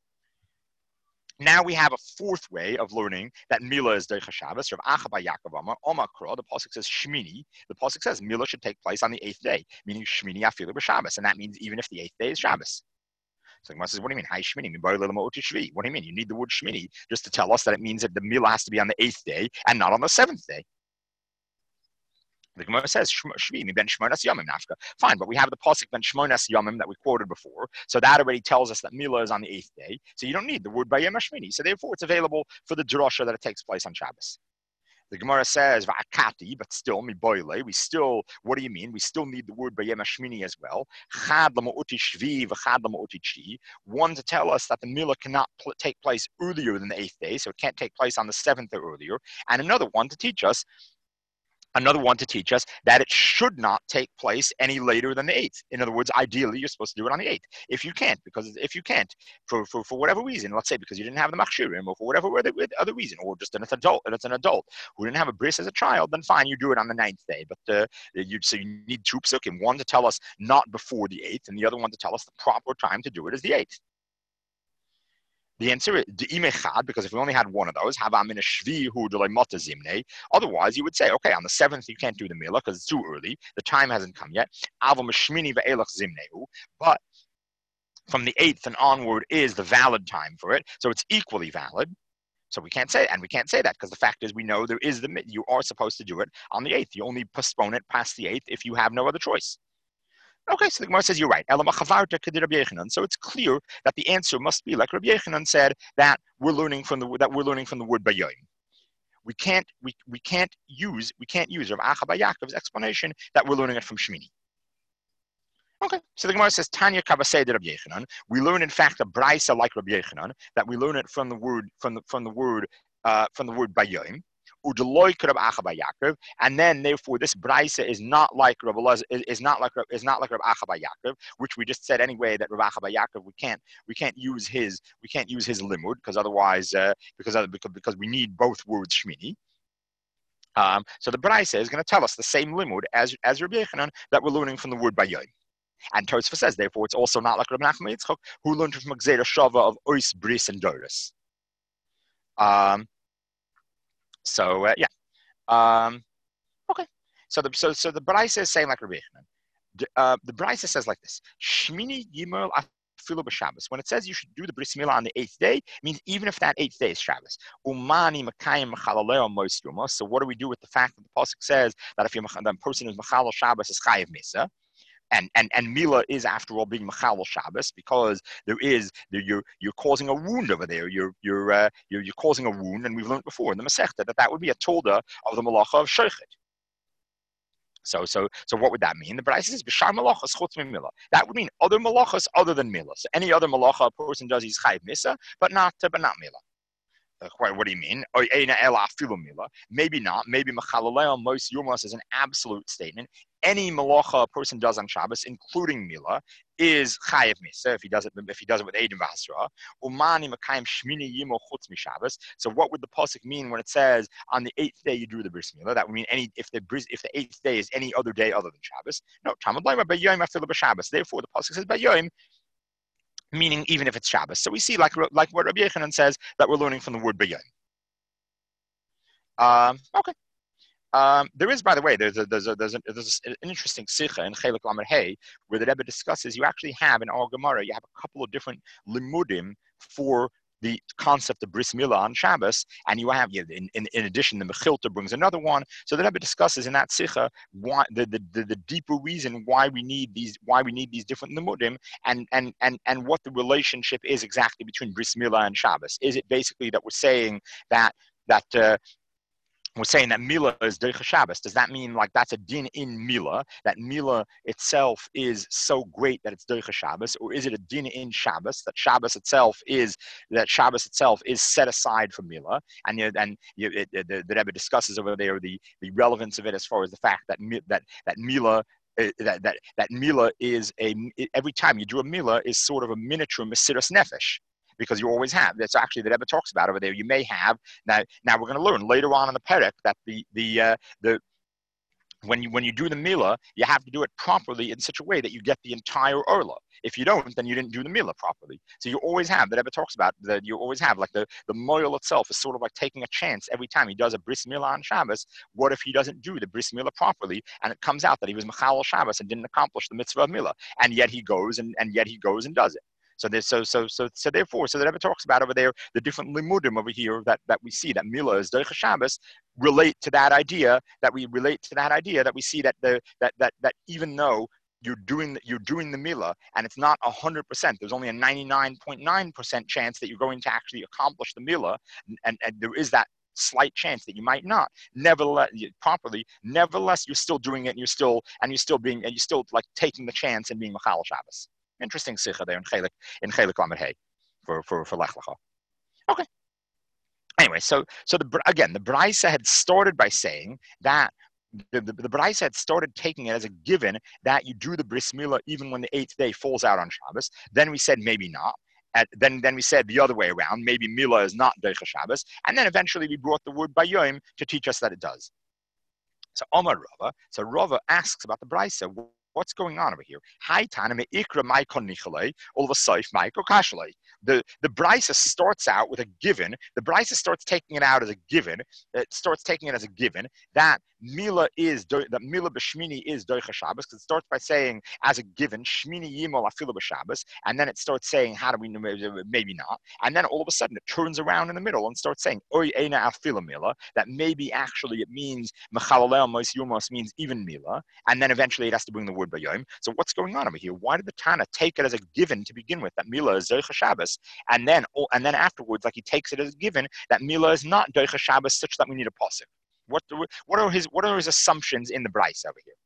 Speaker 1: Now we have a fourth way of learning that Milah is Deicha Shabbos. Rav Acha bar Yaakov Amar, Omakra, the pasuk says Shmini. The pasuk says Milah should take place on the eighth day, meaning Shmini afilu b'Shabbos, and that means even if the eighth day is Shabbos. So Gemara says, what do you mean? Hi Shmini. What do you mean? You need the word Shmini just to tell us that it means that the Milah has to be on the eighth day and not on the seventh day. The Gemara says, Shvi, ben Shmonas Yomim nafka. Fine, but we have the pasuk ben Shmonas Yomim that we quoted before, so that already tells us that Milah is on the eighth day. So you don't need the word Bayem Hashmini. So therefore, it's available for the drasha that it takes place on Shabbos. The Gemara says, Va'akati, but still, mi boile, we still, what do you mean? We still need the word Bayem Hashmini as well. Chad lama'uti shvi, v'chad lama'uti chi. One to tell us that the Milah cannot pl- take place earlier than the eighth day, so it can't take place on the seventh or earlier. And another one to teach us Another one to teach us that it should not take place any later than the eighth. In other words, ideally, you're supposed to do it on the eighth. If you can't, because if you can't, for, for, for whatever reason, let's say because you didn't have the machshirim, or for whatever other reason, or just an adult, and it's an adult who didn't have a bris as a child, then fine, you do it on the ninth day. But uh, you so you need two psukim, one to tell us not before the eighth, and the other one to tell us the proper time to do it is the eighth. The answer is because if we only had one of those, otherwise you would say, okay, on the seventh you can't do the milah because it's too early, the time hasn't come yet. But from the eighth and onward is the valid time for it, so it's equally valid. So we can't say, and we can't say that because the fact is we know there is the you are supposed to do it on the eighth. You only postpone it past the eighth if you have no other choice. Okay, so the Gemara says you're right. So it's clear that the answer must be like Rabbi Yechanan said that we're learning from the that we're learning from the word bayom. we can't we, we can't use we can't use Rav Acha bar Yaakov's explanation that we're learning it from Shmini. Okay, so the Gemara says Tanya Kavasei de Rabbi Yechanan. We learn in fact a brisa like Rabbi Yechanan that we learn it from the word from the from the word uh, from the word Bayom. And then, therefore, this brisa is not like Rav Elazar, is not like is not like Rav Acha bar Yaakov, which we just said anyway that Rav Acha bar Yaakov we can't we can't use his we can't use his limud because otherwise uh, because because because we need both words Shmini. Um, so the brisa is going to tell us the same limud as as Rabbi Yechanan that we're learning from the word Bayom. And Tosfos says, therefore, it's also not like Rabbi Nachman Yitzchok who learned from Gzeira Shava of Ois Bris and Doris. Um. So uh, yeah. Um, okay, so the so so the brisa is saying like Rabbi Yechanan. Uh, the brisa says like this: Shmini Yimel Afilu b'Shabbos. When it says you should do the bris milah on the eighth day, it means even if that eighth day is Shabbos. Umani Makayim Mechalaleo Mos Yoma. So what do we do with the fact that the pasuk says that if you're the person who's Mechalal Shabbos is Chayiv Misa? And and and Mila is, after all, being Mechalal Shabbos because there is there, you're you're causing a wound over there. You're you're uh, you're you're causing a wound, and we've learned before in the Masechta that that would be a tolda of the malacha of Shochet. So so so what would that mean? The Brayso says b'shar malachas chutz min Mila. That would mean other malachas other than Mila. So any other malacha a person does, he's chayiv misa, but not uh, but not Mila. What do you mean? Maybe not. Maybe Mechalaleo Mos Yomos is an absolute statement. Any malacha a person does on Shabbos, including Mila, is chayiv misa if he does it if he does it with Eidim Vasra. Umani Makayim Shmini Yimo Chutz Mi Shabbos. So what would the pasuk mean when it says on the eighth day you do the bris Mila? That would mean any if the bris if the eighth day is any other day other than Shabbos. No, Talmud Laima Bayom Afilu b'Shabbos. Therefore, the pasuk says Bayom, meaning even if it's Shabbos. So we see like like what Rabbi Yechanan says that we're learning from the word Bayom. Um, okay. Um, there is, by the way, there's a, there's a, there's, a, there's an interesting sikha in Chelek Lamed Hey where the Rebbe discusses. You actually have in our Gemara, you have a couple of different limudim for the concept of bris milah on Shabbos, and you have, in, in, in addition, the Mechilta brings another one. So the Rebbe discusses in that sikha why the, the, the, the deeper reason why we need these why we need these different limudim, and and and and what the relationship is exactly between bris milah and Shabbos. Is it basically that we're saying that that uh, we're saying that Mila is Deicha Shabbos? Does that mean like that's a din in Mila, that Mila itself is so great that it's Deicha Shabbos? Or is it a din in Shabbos, that Shabbos itself is, that Shabbos itself is set aside for Mila? And you, and you, it, it, the, the Rebbe discusses over there the, the relevance of it as far as the fact that that that Mila uh, that, that that Mila is a, every time you do a Mila is sort of a miniature Mesiras Nefesh. Because you always have. That's actually the Rebbe talks about over there. You may have now. Now we're going to learn later on in the perek that the the uh, the when you when you do the milah, you have to do it properly in such a way that you get the entire orla. If you don't, then you didn't do the milah properly. So you always have. The Rebbe talks about that. You always have like the the moil itself is sort of like taking a chance every time he does a bris milah on Shabbos. What if he doesn't do the bris milah properly, and it comes out that he was mechalal Shabbos and didn't accomplish the mitzvah of milah, and yet he goes and and yet he goes and does it. So, so, so, so, so, therefore, so the Rebbe talks about over there the different limudim over here that, that we see that Mila is Deicha Shabbos relate to that idea that we relate to that idea that we see that the that that that even though you're doing you're doing the Mila and it's not a hundred percent, there's only a ninety-nine point nine percent chance that you're going to actually accomplish the Mila, and, and there is that slight chance that you might not. Nevertheless, properly, nevertheless, you're still doing it, and you're still and you're still being and you're still like taking the chance and being Mechal Shabbos. Interesting sikha there in Chelek in Chelek Lamed Hey for for for Lech Lecha. Okay. Anyway, so so the again the Brayso had started by saying that the the, the Brayso had started taking it as a given that you do the bris milah even when the eighth day falls out on Shabbos. Then we said maybe not. And then then we said the other way around. Maybe milah is not Deicha Shabbos. And then eventually we brought the word Bayom to teach us that it does. So Omar Rava. So Rava asks about the Brayso. What's going on over here? Hi, Tana me ikra my konichalei, all of a sudden my kokashalei. The the Brayso starts out with a given. The Brayso starts taking it out as a given. It starts taking it as a given that Mila is that Mila b'Shmini is Doicha Shabbos, because it starts by saying as a given Shmini Yimol Afilu b'Shabbos, and then it starts saying how do we know, maybe not, and then all of a sudden it turns around in the middle and starts saying Oy Eina Afilu Mila, that maybe actually it means Mechalalel Mos Yomos means even Mila, and then eventually it has to bring the word Bayom. So what's going on over here? Why did the Tana take it as a given to begin with that Mila is Doicha Shabbos, and then and then afterwards like he takes it as a given that Mila is not Doicha Shabbos such that we need a pasuk? What what are his what are his assumptions in the Bryce over here?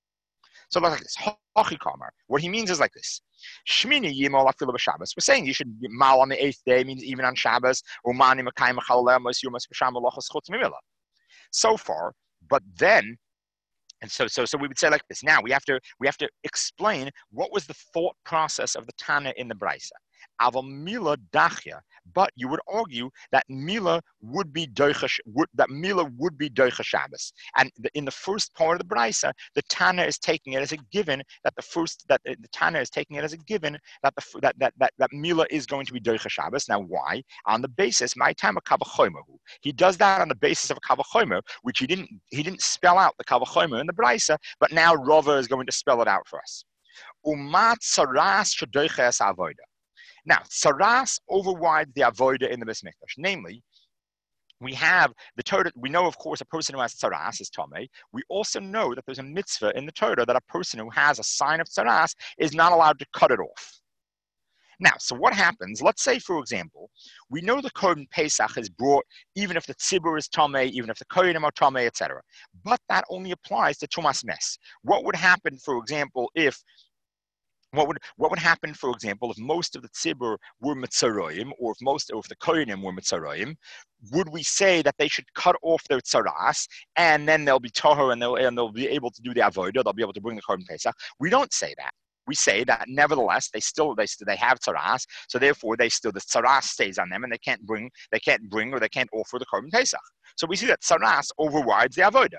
Speaker 1: So like this, what he means is like this: Shmini Yimol Afilu b'Shabbos. We're saying you should be mal on the eighth day, means even on Shabbos. Umani Mekayim Mechalel Mos Yomos B'Sham Malachos Chutz Mimila. So far, but then, and so so so we would say like this. Now we have to we have to explain what was the thought process of the Tana in the Brisa. Aval Mila Dachya, but you would argue that Mila would be Doicha, would, that Mila would be Doicha Shabbos. And the, in the first part of the Brisa, the Tana is taking it as a given that the first that the Tana is taking it as a given that the that that that, that Mila is going to be Doicha Shabbos. Now, why? On the basis, my time a Kavachomer. He does that on the basis of a Kavachomer, which he didn't he didn't spell out the Kavachomer in the Brisa, but now Rava is going to spell it out for us. Umat Saras Shadoicha Es Avoda. Now, Saras overrides the Avoda in the Beis Mikdash. Namely, we have the Torah, we know, of course, a person who has Saras is Tomei. We also know that there's a mitzvah in the Torah that a person who has a sign of Saras is not allowed to cut it off. Now, so what happens? Let's say, for example, we know the Korban Pesach is brought even if the Tzibur is Tomei, even if the Kohanim are Tomei, et cetera. But that only applies to Tumas Mes. What would happen, for example, if What would what would happen, for example, if most of the tzibur were mitzaroim, or if most or if the kohanim were mitzaroim? Would we say that they should cut off their tzaras and then they'll be tahor and they'll and they'll be able to do the avodah? They'll be able to bring the korban pesach. We don't say that. We say that nevertheless they still they still they have tzaras, so therefore they still the tzaras stays on them and they can't bring they can't bring or they can't offer the korban pesach. So we see that tzaras overrides the avodah.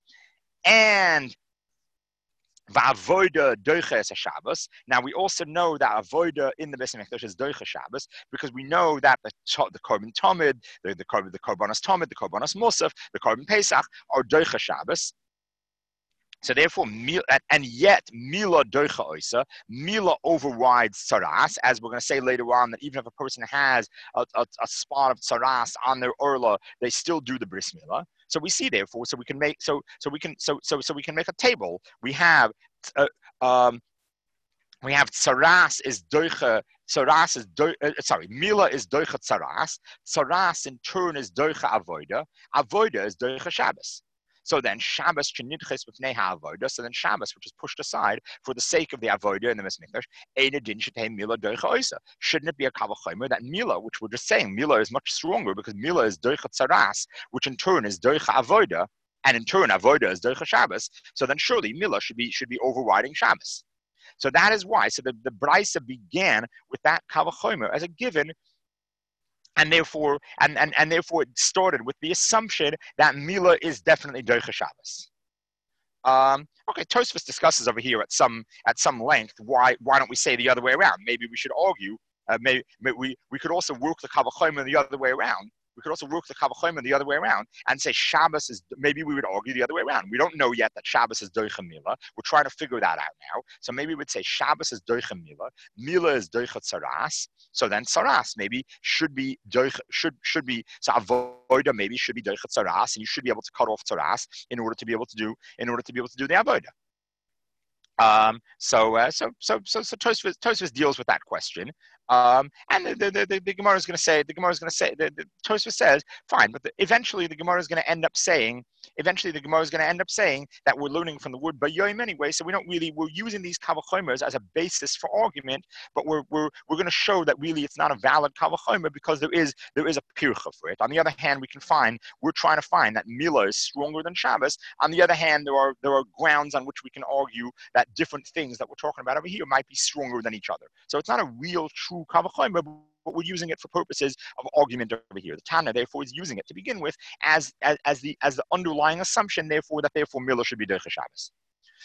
Speaker 1: And Va'avoda doicha es Shabbos. Now we also know that avoda in the Beis Mikdash is doicha Shabbos because we know that the the korban tamid, the the korban the korbanos tamid, the korbanos musaf, the korban pesach are doicha Shabbos. So therefore, and yet mila doicha oisa, mila overrides tzaras, as we're going to say later on that even if a person has a, a, a spot of tzaras on their orla, they still do the bris milah. So we see, therefore, so we can make so so we can so so so we can make a table. We have uh, um, we have tzaras is doicha. Tzaras is do, uh, sorry. Mila is doicha tzaras. Tzaras in turn is doicha avoda. Avoda is doicha Shabbos. So then Shabbos chenidches b'fnei ha'avoda. So then Shabbos, which is pushed aside for the sake of the avoda in the Beis Mikdash, eina din shetei mila doicha oisa. Shouldn't it be a kavachomer that mila, which we're just saying, mila is much stronger because mila is doicha tzaras, which in turn is doicha avoda, and in turn avoda is doicha Shabbos. So then surely mila should be should be overriding Shabbos. So that is why. So the the Brisa began with that kavachomer as a given. And therefore, and, and, and therefore, it started with the assumption that Mila is definitely Doicha Shabbos. Um, okay, Tosfos discusses over here at some at some length why why don't we say the other way around? Maybe we should argue. Uh, maybe, maybe we we could also work the Kavachomer the other way around. We could also work the Kavachomer the other way around and say Shabbos is, maybe we would argue the other way around. We don't know yet that Shabbos is Doicha Mila. We're trying to figure that out now. So maybe we'd say Shabbos is Doicha Mila. Mila is Doicha Tzaras. So then Tzaras maybe should be Doicha, should, should be, so Avoda maybe should be Doicha Tzaras, and you should be able to cut off Tzaras in order to be able to do, in order to be able to do the Avoda. Um, so, uh, so, so, so, so Tosfos, Tosfos deals with that question. Um, and the, the, the, the Gemara is going to say, the Gemara is going to say, the, the Tosfos says, fine, but the, eventually the Gemara is going to end up saying, eventually the Gemara is going to end up saying that we're learning from the word Bayoim anyway, so we don't really, we're using these Kavachomers as a basis for argument, but we're, we're, we're going to show that really it's not a valid Kavachomer because there is, there is a pircha for it. On the other hand, we can find, we're trying to find that Mila is stronger than Shabbos. On the other hand, there are, there are grounds on which we can argue that different things that we're talking about over here might be stronger than each other. So it's not a real, true Kavachomer, but we're using it for purposes of argument over here. The Tana, therefore, is using it to begin with as, as, as the as the underlying assumption, therefore, that therefore Mila should be Doicha Shabbos.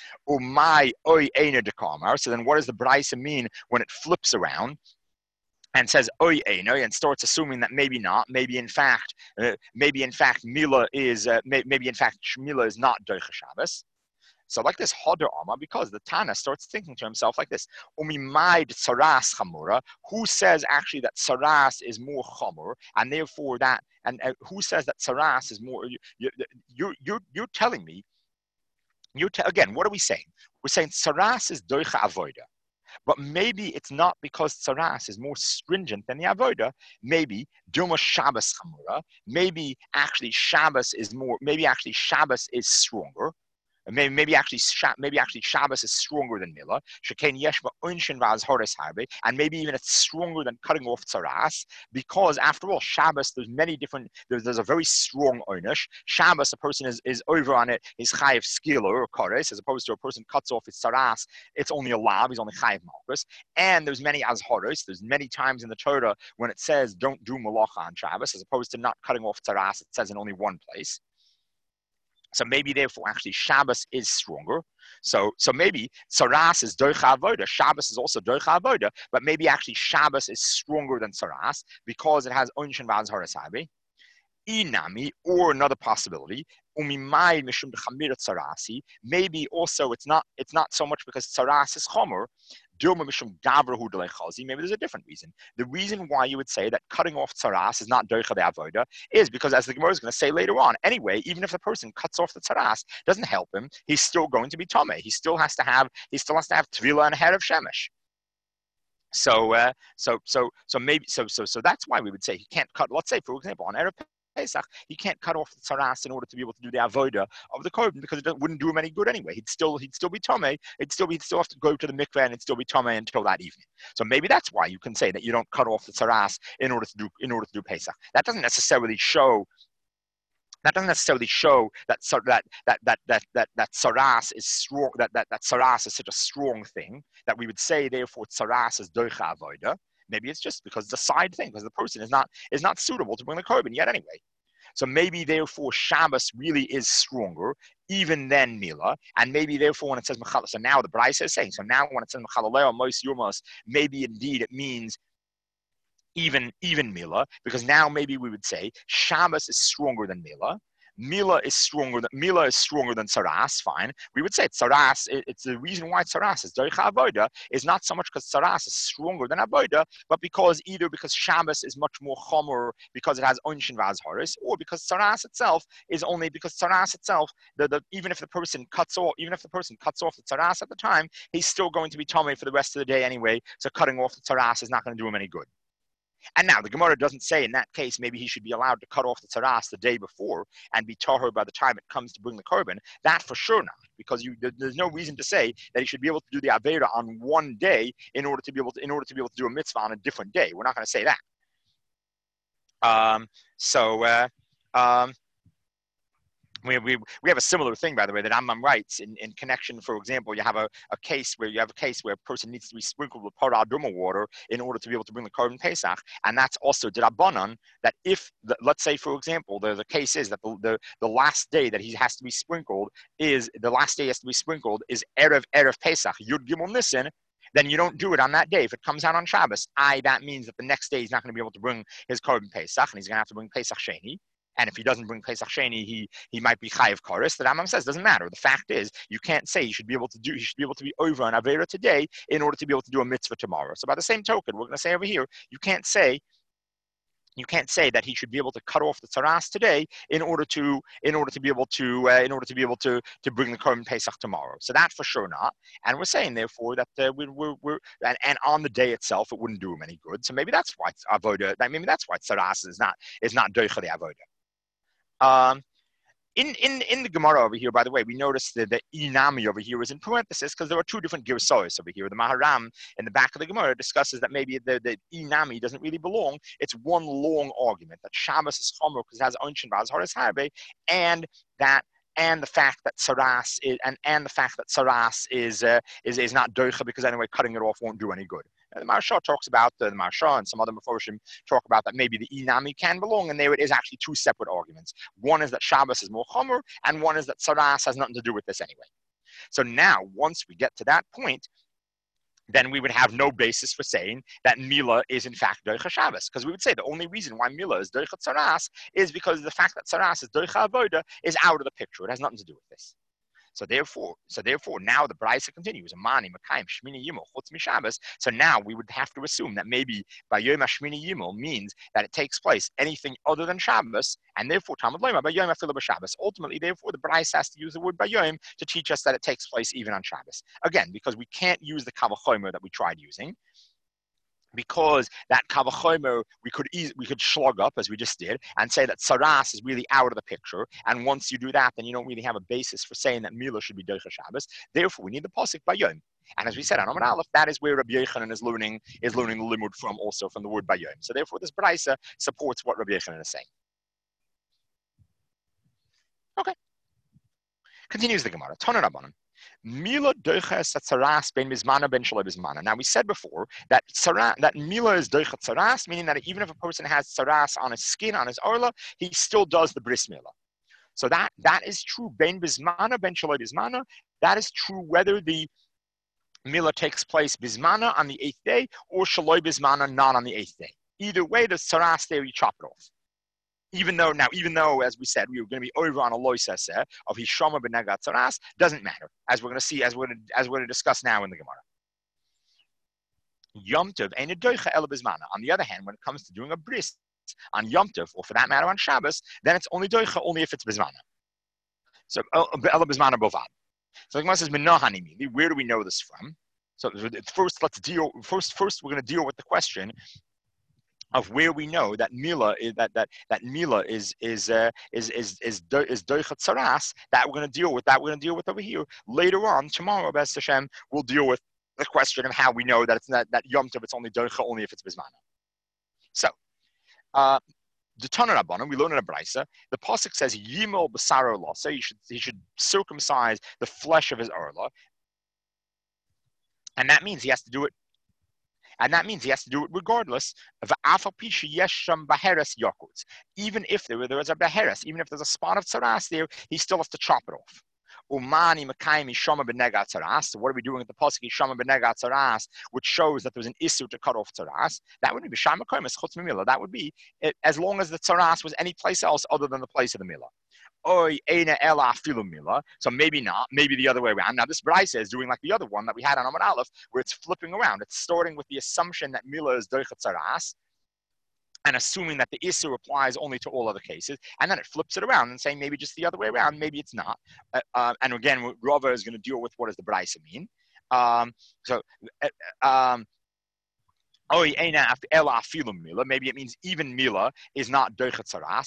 Speaker 1: Umay oy eina dekamar. So then what does the Brisa mean when it flips around? and says oy eino, and starts assuming that maybe not, maybe in fact, uh, maybe in fact Mila is, uh, may, maybe in fact Mila is not Doicha Shabbos. So like this Hodder Amma, because the Tana starts thinking to himself like this, Umi maid Saras Chamura, who says actually that Saras is more Chamur, and therefore that, and uh, who says that Saras is more, you, you, you're, you're, you're telling me, you te- again, what are we saying? We're saying Saras is Doicha Avoida. But maybe it's not because Saras is more stringent than the Avoda. Maybe Duma Shabbos Chamura. Maybe actually Shabbos is more, maybe actually Shabbos is stronger. Maybe, maybe actually, maybe actually Shabbos is stronger than Mila. Shekain Yeshma Unshin Vaz Horis Harbe, and maybe even it's stronger than cutting off Tzaras, because after all, Shabbos, there's many different. There's, there's a very strong Oynish. Shabbos, a person is, is over on it, is Chayiv Skila or Kores, as opposed to a person cuts off his Tzaras, it's only a Lav, he's only Chayiv Malchus. And there's many Azhoros. There's many times in the Torah when it says don't do Malacha on Shabbos, as opposed to not cutting off Tzaras, it says in only one place. So maybe therefore actually Shabbos is stronger. So so maybe Saras is Doicha Avoda. Shabbos is also Doicha Avoda, but maybe actually Shabbos is stronger than Saras because it has Onshin Vaz Harasabi. Inami, or another possibility, Umimai Mishum Chamirat Sarasi. Maybe also it's not it's not so much because Saras is Chomer. Maybe there's a different reason. The reason why you would say that cutting off tzaras is not doicha de avoda is because, as the Gemara is going to say later on, anyway, even if the person cuts off the tzaras, doesn't help him, he's still going to be tameh. He still has to have he still has to have tvila and a head of shemesh. So, uh, so, so, so maybe, so, so, so that's why we would say he can't cut. Let's say, for example, on Erev Pesach, he can't cut off the tzaras in order to be able to do the avoda of the korban because it wouldn't do him any good anyway. He'd still, he'd still be tameh. He'd still be, he'd still have to go to the mikveh and he'd still be tameh until that evening. So maybe that's why you can say that you don't cut off the tzaras in order to do, in order to do Pesach. That doesn't necessarily show. That doesn't necessarily show that that that that that that that saras is strong. That that that saras is such a strong thing that we would say therefore saras is doicha avoda. Maybe it's just because it's a side thing, because the person is not is not suitable to bring the korban yet anyway. So maybe therefore Shabbos really is stronger even than Mila, and maybe therefore when it says Mechala, so now the Braisa is saying, so now when it says Mechalaleo Mois Yomos, maybe indeed it means even even Mila, because now maybe we would say Shabbos is stronger than Mila. Mila is stronger than Mila is stronger than Saras. Fine, we would say Saras. It, it's the reason why Saras is Doicha Avoda is not so much because Saras is stronger than Avoda, but because either because Shabbos is much more chomer because it has Onshin Vaz Horis, or because Saras itself is only because Saras itself. The, the even if the person cuts off, even if the person cuts off the Saras at the time, he's still going to be tameh for the rest of the day anyway. So cutting off the Saras is not going to do him any good. And now the Gemara doesn't say in that case maybe he should be allowed to cut off the tzaras the day before and be tahor by the time it comes to bring the korban. That for sure not, because you, there's no reason to say that he should be able to do the avera on one day in order to be able to in order to be able to do a mitzvah on a different day. We're not going to say that. Um, so. Uh, um, We, we, we have a similar thing, by the way, that Rambam writes in, in connection. For example, you have a, a case where you have a case where a person needs to be sprinkled with parah aduma water in order to be able to bring the korban Pesach, and that's also d'Rabbanan, that if the, let's say, for example, the, the case is that the, the the last day that he has to be sprinkled is the last day he has to be sprinkled is erev erev Pesach Yud Gimel Nisan. Then you don't do it on that day. If it comes out on Shabbos, I that means that the next day he's not going to be able to bring his korban Pesach, and he's going to have to bring Pesach Sheni. And if he doesn't bring Pesach Sheni, he he might be Chayiv Koris. The Rambam says doesn't matter. The fact is, you can't say you should be able to do. He should be able to be over on Avera today in order to be able to do a mitzvah tomorrow. So by the same token, we're going to say over here, you can't say. You can't say that he should be able to cut off the tzaras today in order to in order to be able to uh, in order to be able to to bring the korban Pesach tomorrow. So that for sure not. And we're saying therefore that uh, we, we're we're and, and on the day itself it wouldn't do him any good. So maybe that's why it's avoda. Maybe that's why tzaras is not is not doicha de avoda. Um, in, in, in the Gemara over here, by the way, we notice that the inami over here is in parenthesis because there are two different girsois over here. The Maharam in the back of the Gemara discusses that maybe the, the inami doesn't really belong. It's one long argument that Shabbos is chomer because it has onshin v'az haris harbe, and that and the fact that saras is and, and the fact that saras is uh, is is not doicha because anyway cutting it off won't do any good. The Maharsha talks about uh, the Maharsha and some other Meforshim talk about that maybe the inami can belong, and there it is actually two separate arguments. One is that Shabbos is more chomer, and one is that saras has nothing to do with this anyway. So now, once we get to that point, then we would have no basis for saying that Mila is in fact Doicha Shabbos. Because we would say the only reason why Mila is Doicha Tzaras is because the fact that Tzaras is Doicha Avoda is out of the picture. It has nothing to do with this. So therefore, so therefore, now the Brisa continues. Amani, Makayim, Shmini Yimel, Chutz MiShabbos. So now we would have to assume that maybe by Yom HaShmini Yimel means that it takes place anything other than Shabbos, and therefore Talmud Lema by Yom HaFilah B'Shabbos. Ultimately, therefore, the Brisa has to use the word by Yom to teach us that it takes place even on Shabbos. Again, because we can't use the Kavachomer that we tried using. Because that Kavachomer we could eas- we could slug up as we just did and say that Saras is really out of the picture. And once you do that, then you don't really have a basis for saying that Mila should be Doicha Shabbos. Therefore, we need the pasuk by Yom. And as we said on Amud Aleph, that is where Rabbi Yochanan is learning is learning the limud from, also from the word by Yom. So therefore, this Braisa supports what Rabbi Yochanan is saying. Okay. Continues the Gemara. Tana Rabbanan. Mila doiches tzaras ben mizmana ben shaloi bizmana. Now we said before that tzara, that Mila is doichet tzaras, meaning that even if a person has tzaras on his skin, on his orla, he still does the bris Mila. So that that is true ben bizmana ben shaloi bizmana. That is true whether the Mila takes place bizmana on the eighth day or shaloi bizmana not on the eighth day. Either way, the tzaras there you chop it off. Even though now, even though as we said we were going to be over on a loisese of hishama b'negat tzaras, doesn't matter, as we're going to see, as we're going to, as we're going to discuss now in the Gemara. Yom Tov ain't a doicha ela bizmana. On the other hand, when it comes to doing a bris on Yom Tov, or for that matter on Shabbos, then it's only doicha only if it's bizmana. So ela bizmana bovad. So the Gemara says minahani mili. Where do we know this from? So first, let's deal. First, first we're going to deal with the question of where we know that Mila is that that that Mila is is uh, is is is is doichet tzaras. That we're going to deal with. That we're going to deal with over here later on tomorrow. B'ez Hashem, we'll deal with the question of how we know that it's not that Yom Tov. It's only doicha only if it's bizmana. So, uh, the Tana Rabbanan, we learn in a brisa. The pasuk says Yimol b'saro lo. So he should he should circumcise the flesh of his orla, and that means he has to do it. And that means he has to do it regardless of even if there, there is a beheres, even if there's a spot of tzaras there, he still has to chop it off. Umani Makayim Ishama B'Negat Tzaras. So what are we doing with the pasuk Ishama B'Negat Tzaras, which shows that there's an issue to cut off tzaras? That wouldn't be B'Sham Makomis Chutz Mimila. That would be it, as long as the tzaras was any place else other than the place of the milah. Oy Eina Ela Afilu Mila. So maybe not, maybe the other way around. Now this Braisa is doing like the other one that we had on Amud Aleph, where it's flipping around. It's starting with the assumption that Mila is Doichet Tzaras, and assuming that the Isur applies only to all other cases, and then it flips it around and saying maybe just the other way around, maybe it's not. Uh, uh, and again, Rava is going to deal with what does the Braisa mean. Um, so, uh, um, maybe it means even Mila is not doichet tzaras.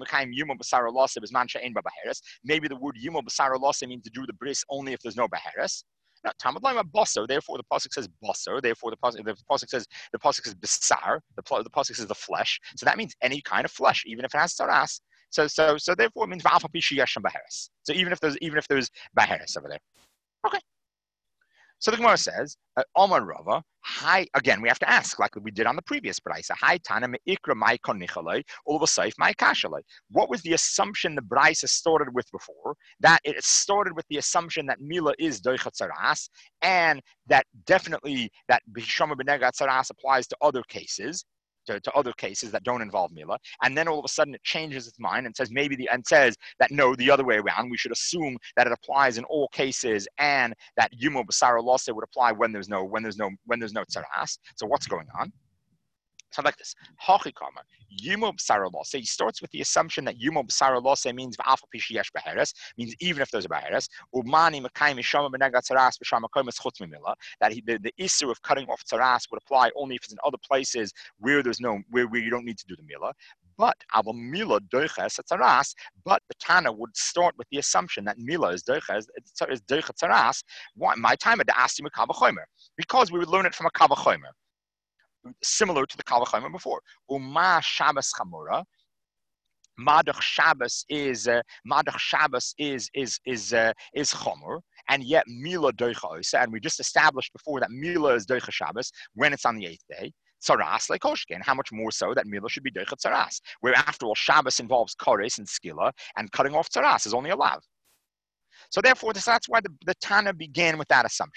Speaker 1: Maybe the word yimol b'sara lasa means to do the bris only if there's no beheres. No, Talmud Lema baso. Therefore, the pasuk says baso. Therefore, the pasuk the pasuk says the pasuk says besar. The the pasuk says the flesh. So that means any kind of flesh, even if it has tzaras. So so so therefore, it means v'alfa pishi yesham beheres. So even if there's even if there's beheres over there. Okay. So the Gemara says, Omar Rava, hi, again, we have to ask, like we did on the previous Braisa, hi, Tana me'ikra mai konichalei, ulvasaif mai kashalei. What was the assumption the Braisa started with before? That it started with the assumption that Mila is doichet tzaras, and that definitely that Bishama b'negat tzaras applies to other cases. To, to other cases that don't involve Mila, and then all of a sudden it changes its mind and says maybe the and says that no, the other way around. We should assume that it applies in all cases, and that Yumol B'Sara Losse would apply when there's no when there's no when there's no tzaras. So what's going on? So like this, Hachikama Yumol B'Sara Losse. He starts with the assumption that Yumol B'Sara Losse means v'alfa pishi yesh beheres, means even if there's a beheres. Umani Makayim Mishama B'Negat Tzaras B'Sham Makomis Chutz Mimila. That he, the the issue of cutting off tzaras would apply only if it's in other places where there's no where, where you don't need to do the milah. But Abel Mila doiches tzaras. But the Tana would start with the assumption that Mila is doiches is doichet tzaras. Why? My time at the Asti Makavachomer, because we would learn it from a Kavachomer. Similar to the Kal V'chomer before. Uma Shabbos Chamura. Madach Shabbos is uh, Madach Shabbos is is is uh, is Chomer, and yet Mila Doicha Oisa, and we just established before that Mila is Doicha Shabbos when it's on the eighth day. Tzaras like Oshkin. How much more so that Mila should be Doicha Tzaras, where after all Shabbos involves Kores and Skila, and cutting off Tzaras is only allowed. So therefore, this, that's why the, the Tana began with that assumption.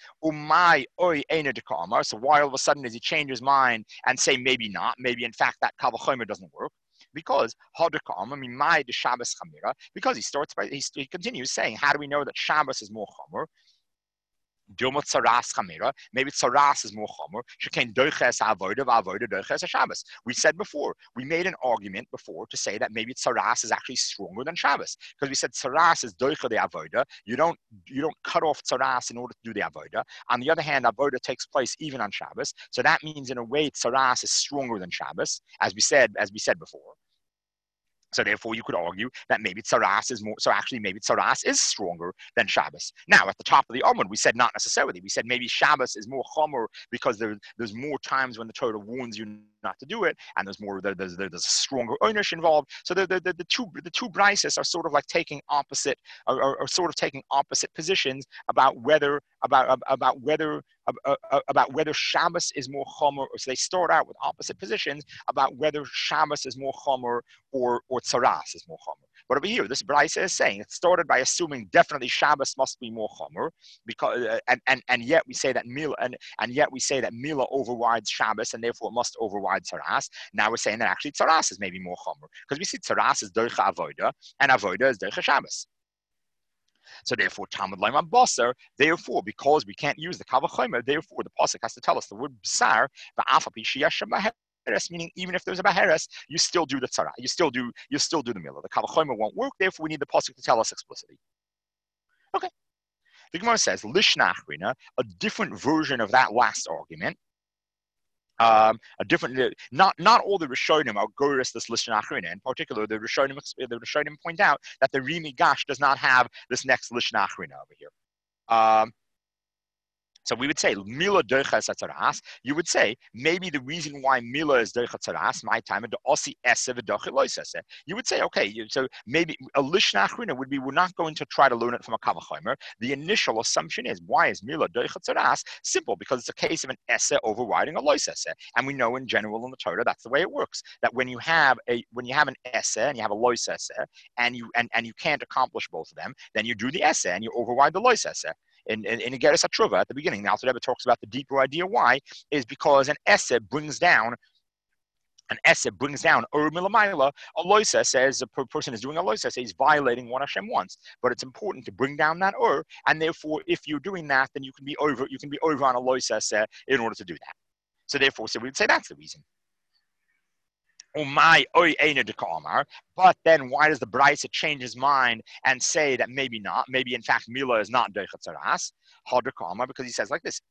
Speaker 1: Umay oy ena de kamar. So why all of a sudden does he change his mind and say maybe not? Maybe in fact that kavachomer doesn't work. Because hadakam, I mean, my de Shabbos chamira. Because he starts by he, he continues saying, how do we know that Shabbos is more chomer? Maybe tsaras is more chomer. Shekain doiches avoda v'avoda doiches Shabbos. We said before, we made an argument before to say that maybe tsaras is actually stronger than Shabbos, because we said tsaras is doicha the avoda. You don't you don't cut off tsaras in order to do the avoda. On the other hand, avoda takes place even on Shabbos, so that means in a way tsaras is stronger than Shabbos, as we said as we said before. So therefore, you could argue that maybe tsaras is more. So actually, maybe tsaras is stronger than Shabbos. Now, at the top of the Amud, we said not necessarily. We said maybe Shabbos is more chomer because there, there's more times when the Torah warns you not to do it, and there's more there's there's, there's a stronger ownership involved. So the the, the, the two the two brises are sort of like taking opposite, or, or sort of taking opposite positions about whether about about whether uh, uh, about whether Shabbos is more chomer. So they start out with opposite positions about whether Shabbos is more chomer or or tsaras is more chomer. But over here, this brisa is saying it started by assuming definitely Shabbos must be more chomer, because uh, and, and and yet we say that mila and and yet we say that mila overrides Shabbos and therefore it must override tsaras. Now we're saying that actually tsaras is maybe more chomer, because we see tsaras is doicha avoda and avoda is doicha Shabbos. So therefore, Talmud Laimam Basar, therefore, because we can't use the Kavachomer, therefore the Pasuk has to tell us the word B'sar, V'afapi Shiyashem Baheres, meaning even if there's a Baheres, you still do the Tzara, you still do you still do the Milah. The Kavachomer won't work, therefore we need the Pasuk to tell us explicitly. Okay. The Gemara says, Lishnachrina, a different version of that last argument. Um, a different, not not all the Rishonim are goris this Lishon Achrina. In particular, the Rishonim the Rishonim point out that the Rimi Gash does not have this next Lishon Achrina over here. Um, So we would say Mila Doichas Atzaras. You would say maybe the reason why Mila is Doichas Atzaras, my time, the Osi Esev Dochiloisese. You would say, okay, so maybe a Lishna Achrina would be we're not going to try to learn it from a Kavachomer. The initial assumption is why is Mila Doichas Atzaras? Simple, because it's a case of an Ese overriding a Loisese. And we know in general in the Torah that's the way it works. That when you have a when you have an Ese and you have a Loisese and you and, and you can't accomplish both of them, then you do the Ese and you override the Loisese. In, in, in Igeres HaTshuva at the beginning, the Alter Rebbe talks about the deeper idea why, is because an Esse brings down, an Esse brings down Ur Milamayla. A Loisa says a person is doing a Loisa, says he's violating what Hashem wants. But it's important to bring down that Ur, and therefore, if you're doing that, then you can be over, you can be over on a Loisa in order to do that. So therefore, so we would say that's the reason. But then why does the Brisa change his mind and say that maybe not? Maybe in fact Mila is not Doichat Tzaras, because he says like this: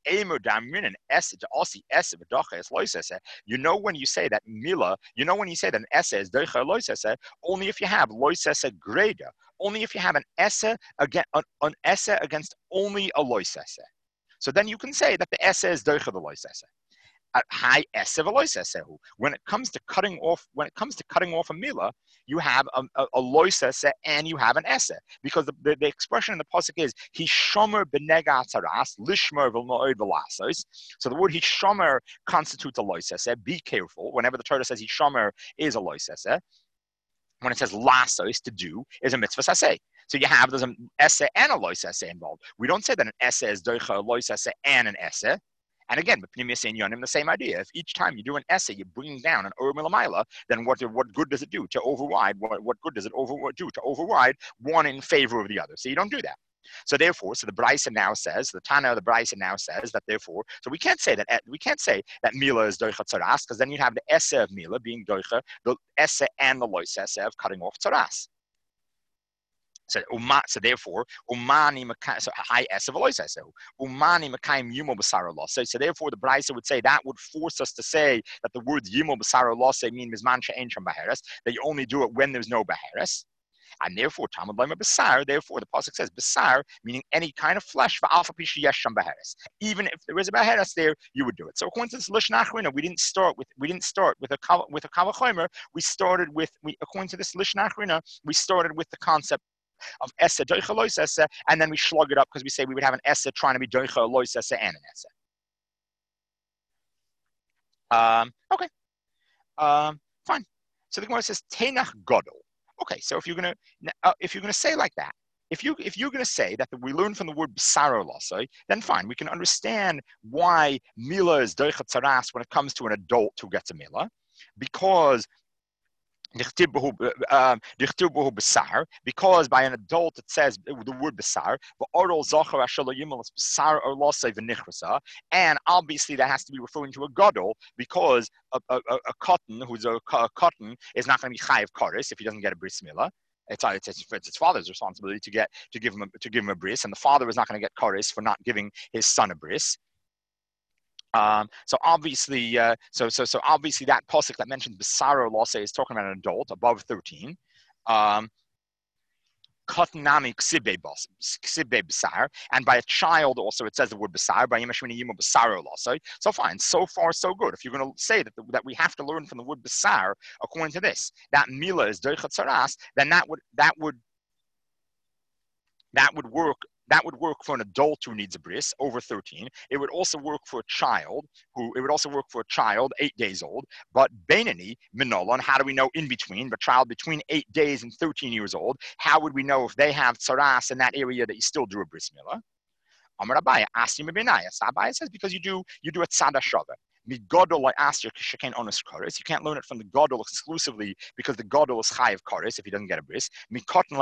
Speaker 1: you know when you say that Mila, you know when you say that an Esse is Doichat Loisese, only if you have Loisese Greda, only if you have an Esse against an, an Esse against only a Loisese. So then you can say that the Esse is Doichat the Loisese. High esev. When it comes to cutting off, when it comes to cutting off a milah, you have a, a, a loisese and you have an ese, because the, the, the expression in the pasuk is hishomer benega tzaras lishmer v'lnoid v'lasos. So the word hishomer constitutes a loisese. Be careful. Whenever the Torah says hishomer is a loisese, when it says lasos to do is a mitzvah saseh. So you have there's an ese and a loisese involved. We don't say that an ese is doicha a loisese and an ese. And again, with Pnimis and Yonim, the same idea. If each time you do an essay, you bring down an Ur Milamayla, then what, what good does it do to override? What, what good does it over, do to override one in favor of the other? So you don't do that. So therefore, so the Brisa now says, the Tana of the Brisa now says that therefore, so we can't say that we can't say that Mila is Doicha Tzaras, because then you'd have the Esse of Mila being Doicha, the Esse and the Lois Esse of cutting off Tzaras. So, so therefore, umani so high esavaloisa. Umani makayim yumo b'sara lase. So therefore, the Brisa would say that would force us to say that the words yumo b'sara lase mean mizman she'en sham baheres, that you only do it when there's no baheres. And therefore, Talmud Lema B'sar, therefore the pasuk says B'sar, meaning any kind of flesh, v'alfa pishi yesh sham baheres. Even if there is a baheres there, you would do it. So according to this Lishon Achrina, we didn't start with we didn't start with a with a kavachomer. We started with we according to this Lishon Achrina, we started with the concept of esse doicha lois esse, and then we slug it up because we say we would have an esse trying to be doicha lois esse and an esse. Um, okay, um, fine. So the Gemara says tenach gadol. Okay, so if you're gonna uh, if you're gonna say like that, if you if you're going to say that we learn from the word b'saro lasai, then fine, we can understand why mila is doichet tzaras when it comes to an adult who gets a mila, because um, because by an adult it says the word besar, and obviously that has to be referring to a gadol, because a, a, a cotton who's a, a cotton is not going to be chayiv kares if he doesn't get a bris milah. It's, it's, it's, it's his father's responsibility to get to give him a, to give him a bris, and the father is not going to get kares for not giving his son a bris. Um, so obviously, uh, so so so obviously that pasuk that mentions Besaro Lase is talking about an adult above thirteen. Um, and by a child also it says the word Besar by Yemeshmini Yimo Besaro Lase. So fine, so far so good. If you're going to say that the, that we have to learn from the word Besar according to this, that Mila is Doichet Saras, then that would that would that would work. That would work for an adult who needs a bris over thirteen. It would also work for a child who. It would also work for a child eight days old. But Beinani Minolan, how do we know in between? But child between eight days and thirteen years old, how would we know if they have tzaras in that area that you still do a bris milah? Amar Abaye, Asim Benaya. Abaye says because you do you do a tzada shava. You can't learn it from the gadol exclusively because the gadol is chayiv kares if he doesn't get a bris. You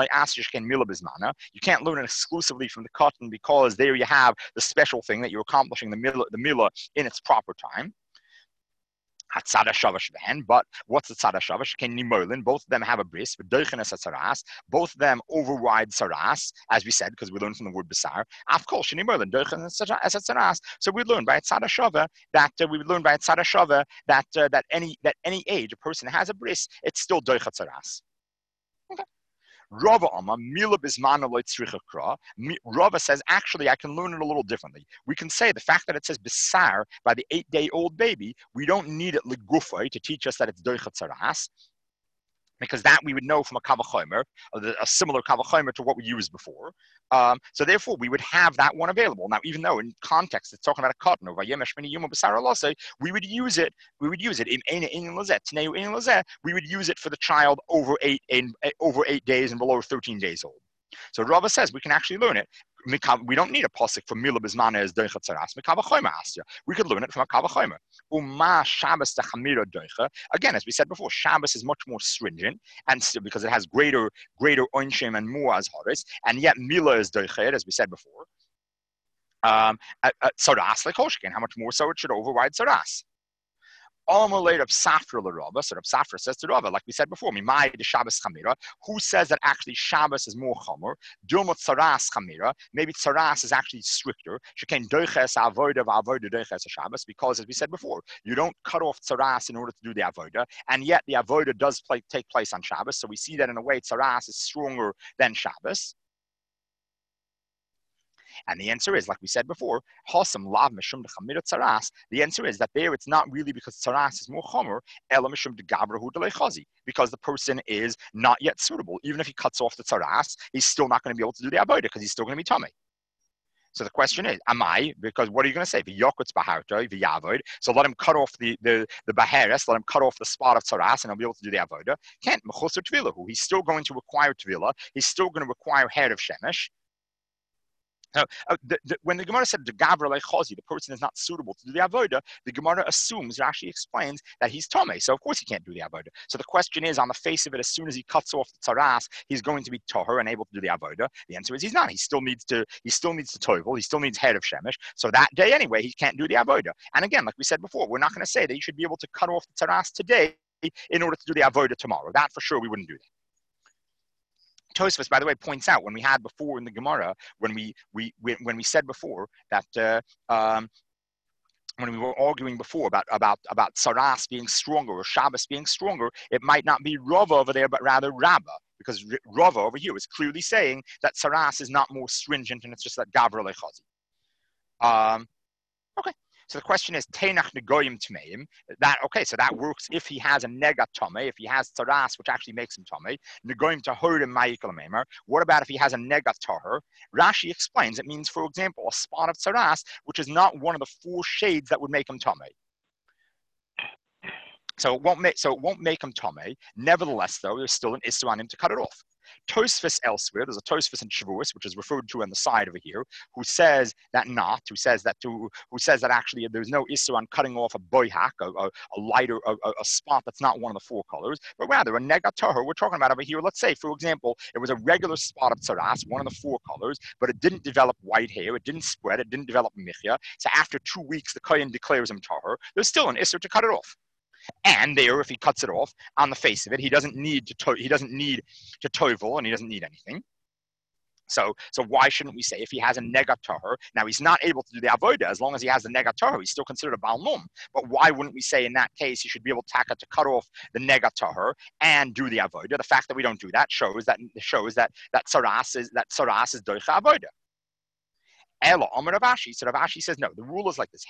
Speaker 1: can't learn it exclusively from the cotton because there you have the special thing that you're accomplishing the milah, the milah in its proper time. Hatzada shavash then, but what's the tzada shavash? Can nimolin? Both of them have a bris, but doichenes atzaras. Both of them override saras, as we said, because we learned from the word besar. Afkol shenimolin doichenes atzaras. So we learned by tzada shava that uh, we would learn by tzada shava that uh, that any that any age a person has a bris, it's still doichet saras. Okay. Rava Amma, Mila Bismana Loitzrichakra. Rava says, actually, I can learn it a little differently. We can say the fact that it says Bisar by the eight day old baby, we don't need it Ligufay to teach us that it's Doichet Saras, because that we would know from a Kavachomer, a similar Kavachomer to what we used before. Um, so therefore, we would have that one available. Now, even though in context it's talking about a cotton, or we would use it. We would use it in we would use it for the child over eight in, over eight days and below thirteen days old. So Rava says we can actually learn it. We don't need a pasuk for Mila Bismana as Doichet Saras. We could learn it from a Kavachomer. Uma Shabbos Techamira Doicha. Again, as we said before, Shabbos is much more stringent, and still because it has greater greater Oinshim and more as Horis, and yet Mila is Doichet, as we said before. Um, Saras like Hoshkin, how much more so it should override Saras. Almost of Safra l'Rava, so Rav Safra says to Rava, like we said before, Mimai de Shabbos Chamira, who says that actually Shabbos is more Chomer, Dilmot Tzaras Chamira, maybe Tzaras is actually stricter, Shekain Doiches Avoida Avoida Doiches Shabbos, because as we said before, you don't cut off Tzaras in order to do the Avoida, and yet the Avoida does play, take place on Shabbos, so we see that in a way Tzaras is stronger than Shabbos. And the answer is, like we said before, Hasam lav mishum dechamira tzaras. The answer is that there it's not really because tzaras is more chomer, ela mishum degabrahu delechazi, because the person is not yet suitable. Even if he cuts off the tzaras, he's still not going to be able to do the avodah because he's still going to be tummy. So the question is, am I? Because what are you going to say? V'yokutz bahartoi v'yavod. So let him cut off the the the baheres, let him cut off the spot of tzaras, and he'll be able to do the avodah. Can't mechuser tvilahu. He's still going to require tvila. He's still going to require hair of shemesh. Now, uh, the, the, when the Gemara said the Gavra Lechazi, the person is not suitable to do the Avodah, the Gemara assumes, it actually explains that he's Tomei, so of course he can't do the Avodah. So the question is, on the face of it, as soon as he cuts off the Tzaras, he's going to be Toher and able to do the Avodah. The answer is he's not. He still needs to, he still needs to Toivel, he still needs head of Shemesh. So that day anyway, he can't do the Avodah. And again, like we said before, we're not going to say that you should be able to cut off the Tzaras today in order to do the Avodah tomorrow. That for sure we wouldn't do that. Tosfos, by the way, points out when we had before in the Gemara, when we we, we when we said before that uh, um, when we were arguing before about about about Saras being stronger or Shabbos being stronger, it might not be Rava over there, but rather Rabbah, because Rava over here is clearly saying that Saras is not more stringent, and it's just that Gavra Lechazi. Um, okay. So the question is, Teinach negoyim tmeim. That okay? So that works if he has a nega tome, if he has tzaras, which actually makes him tome. Negoyim tahurim ma'ikol meimer. What about if he has a nega taher? Rashi explains it means, for example, a spot of tzaras, which is not one of the four shades that would make him tome. So it won't make so it won't make him tome. Nevertheless, though, there's still an issue on him to cut it off. Tosfos elsewhere, there's a Tosfos in Shavuos, which is referred to on the side over here, who says that not, who says that to, who says that actually there's no issue on cutting off a boyhak, a, a, a lighter, a, a spot that's not one of the four colors, but rather a negatahar. We're talking about over here. Let's say, for example, it was a regular spot of tzaras, one of the four colors, but it didn't develop white hair, it didn't spread, it didn't develop michya. So after two weeks, the kohen declares him tahar. There's still an issur to cut it off. And there, if he cuts it off on the face of it, he doesn't need to to- he doesn't need to tovel, and he doesn't need anything. So, so why shouldn't we say if he has a negatahar? Now he's not able to do the avoda as long as he has the negatahar. He's still considered a balnum. But why wouldn't we say in that case he should be able to taka to cut off the negatahar and do the avoda? The fact that we don't do that shows that shows that that saras is that saras is doicha avoda. Ella, Amar Rav Ashi. So Rav Ashi says, no, the rule is like this.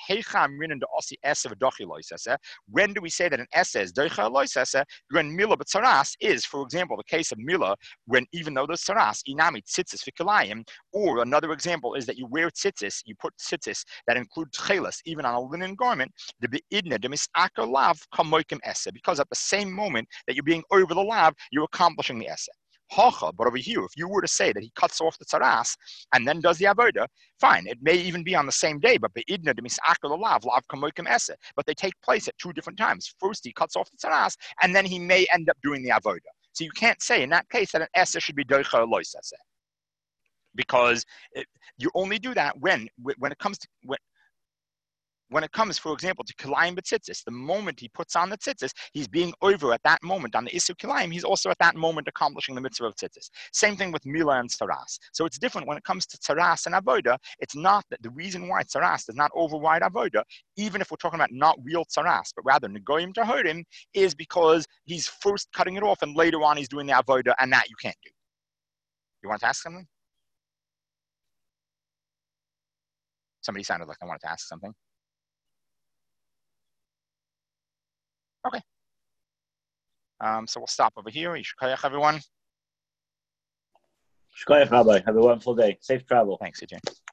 Speaker 1: When do we say that an esse is doicha loisese? When mila but saras is, for example, the case of mila, when even though there's saras, inami tzitzis fikalayim, or another example is that you wear tzitzis, you put tzitzis that include tchelis, even on a linen garment, the beidna, the misaka lav, kamoikim esse, because at the same moment that you're being over the lav, you're accomplishing the esse. But over here, if you were to say that he cuts off the tzaras and then does the avoda, fine. It may even be on the same day, but beidna de misakal lav lav kamoikim esse. But they take place at two different times. First, he cuts off the tzaras, and then he may end up doing the avoda. So you can't say in that case that an esse should be doicha lois esse, because it, you only do that when when it comes to when. When it comes, for example, to kilayim b'tzitzis, the moment he puts on the tzitzis, he's being over at that moment on the isu kilayim. He's also at that moment accomplishing the mitzvah of tzitzis. Same thing with mila and tzaras. So it's different when it comes to tzaras and avoda. It's not that the reason why tzaras does not override avoda, even if we're talking about not real tzaras, but rather negoyim tahorim, is because he's first cutting it off and later on he's doing the avoda, and that you can't do. You want to ask something? Somebody sounded like they wanted to ask something. Okay. Um, so we'll stop over here. Yishkayach, everyone.
Speaker 3: Shkoyach, Rabbi. Have a wonderful day. Safe travel.
Speaker 1: Thanks, A J.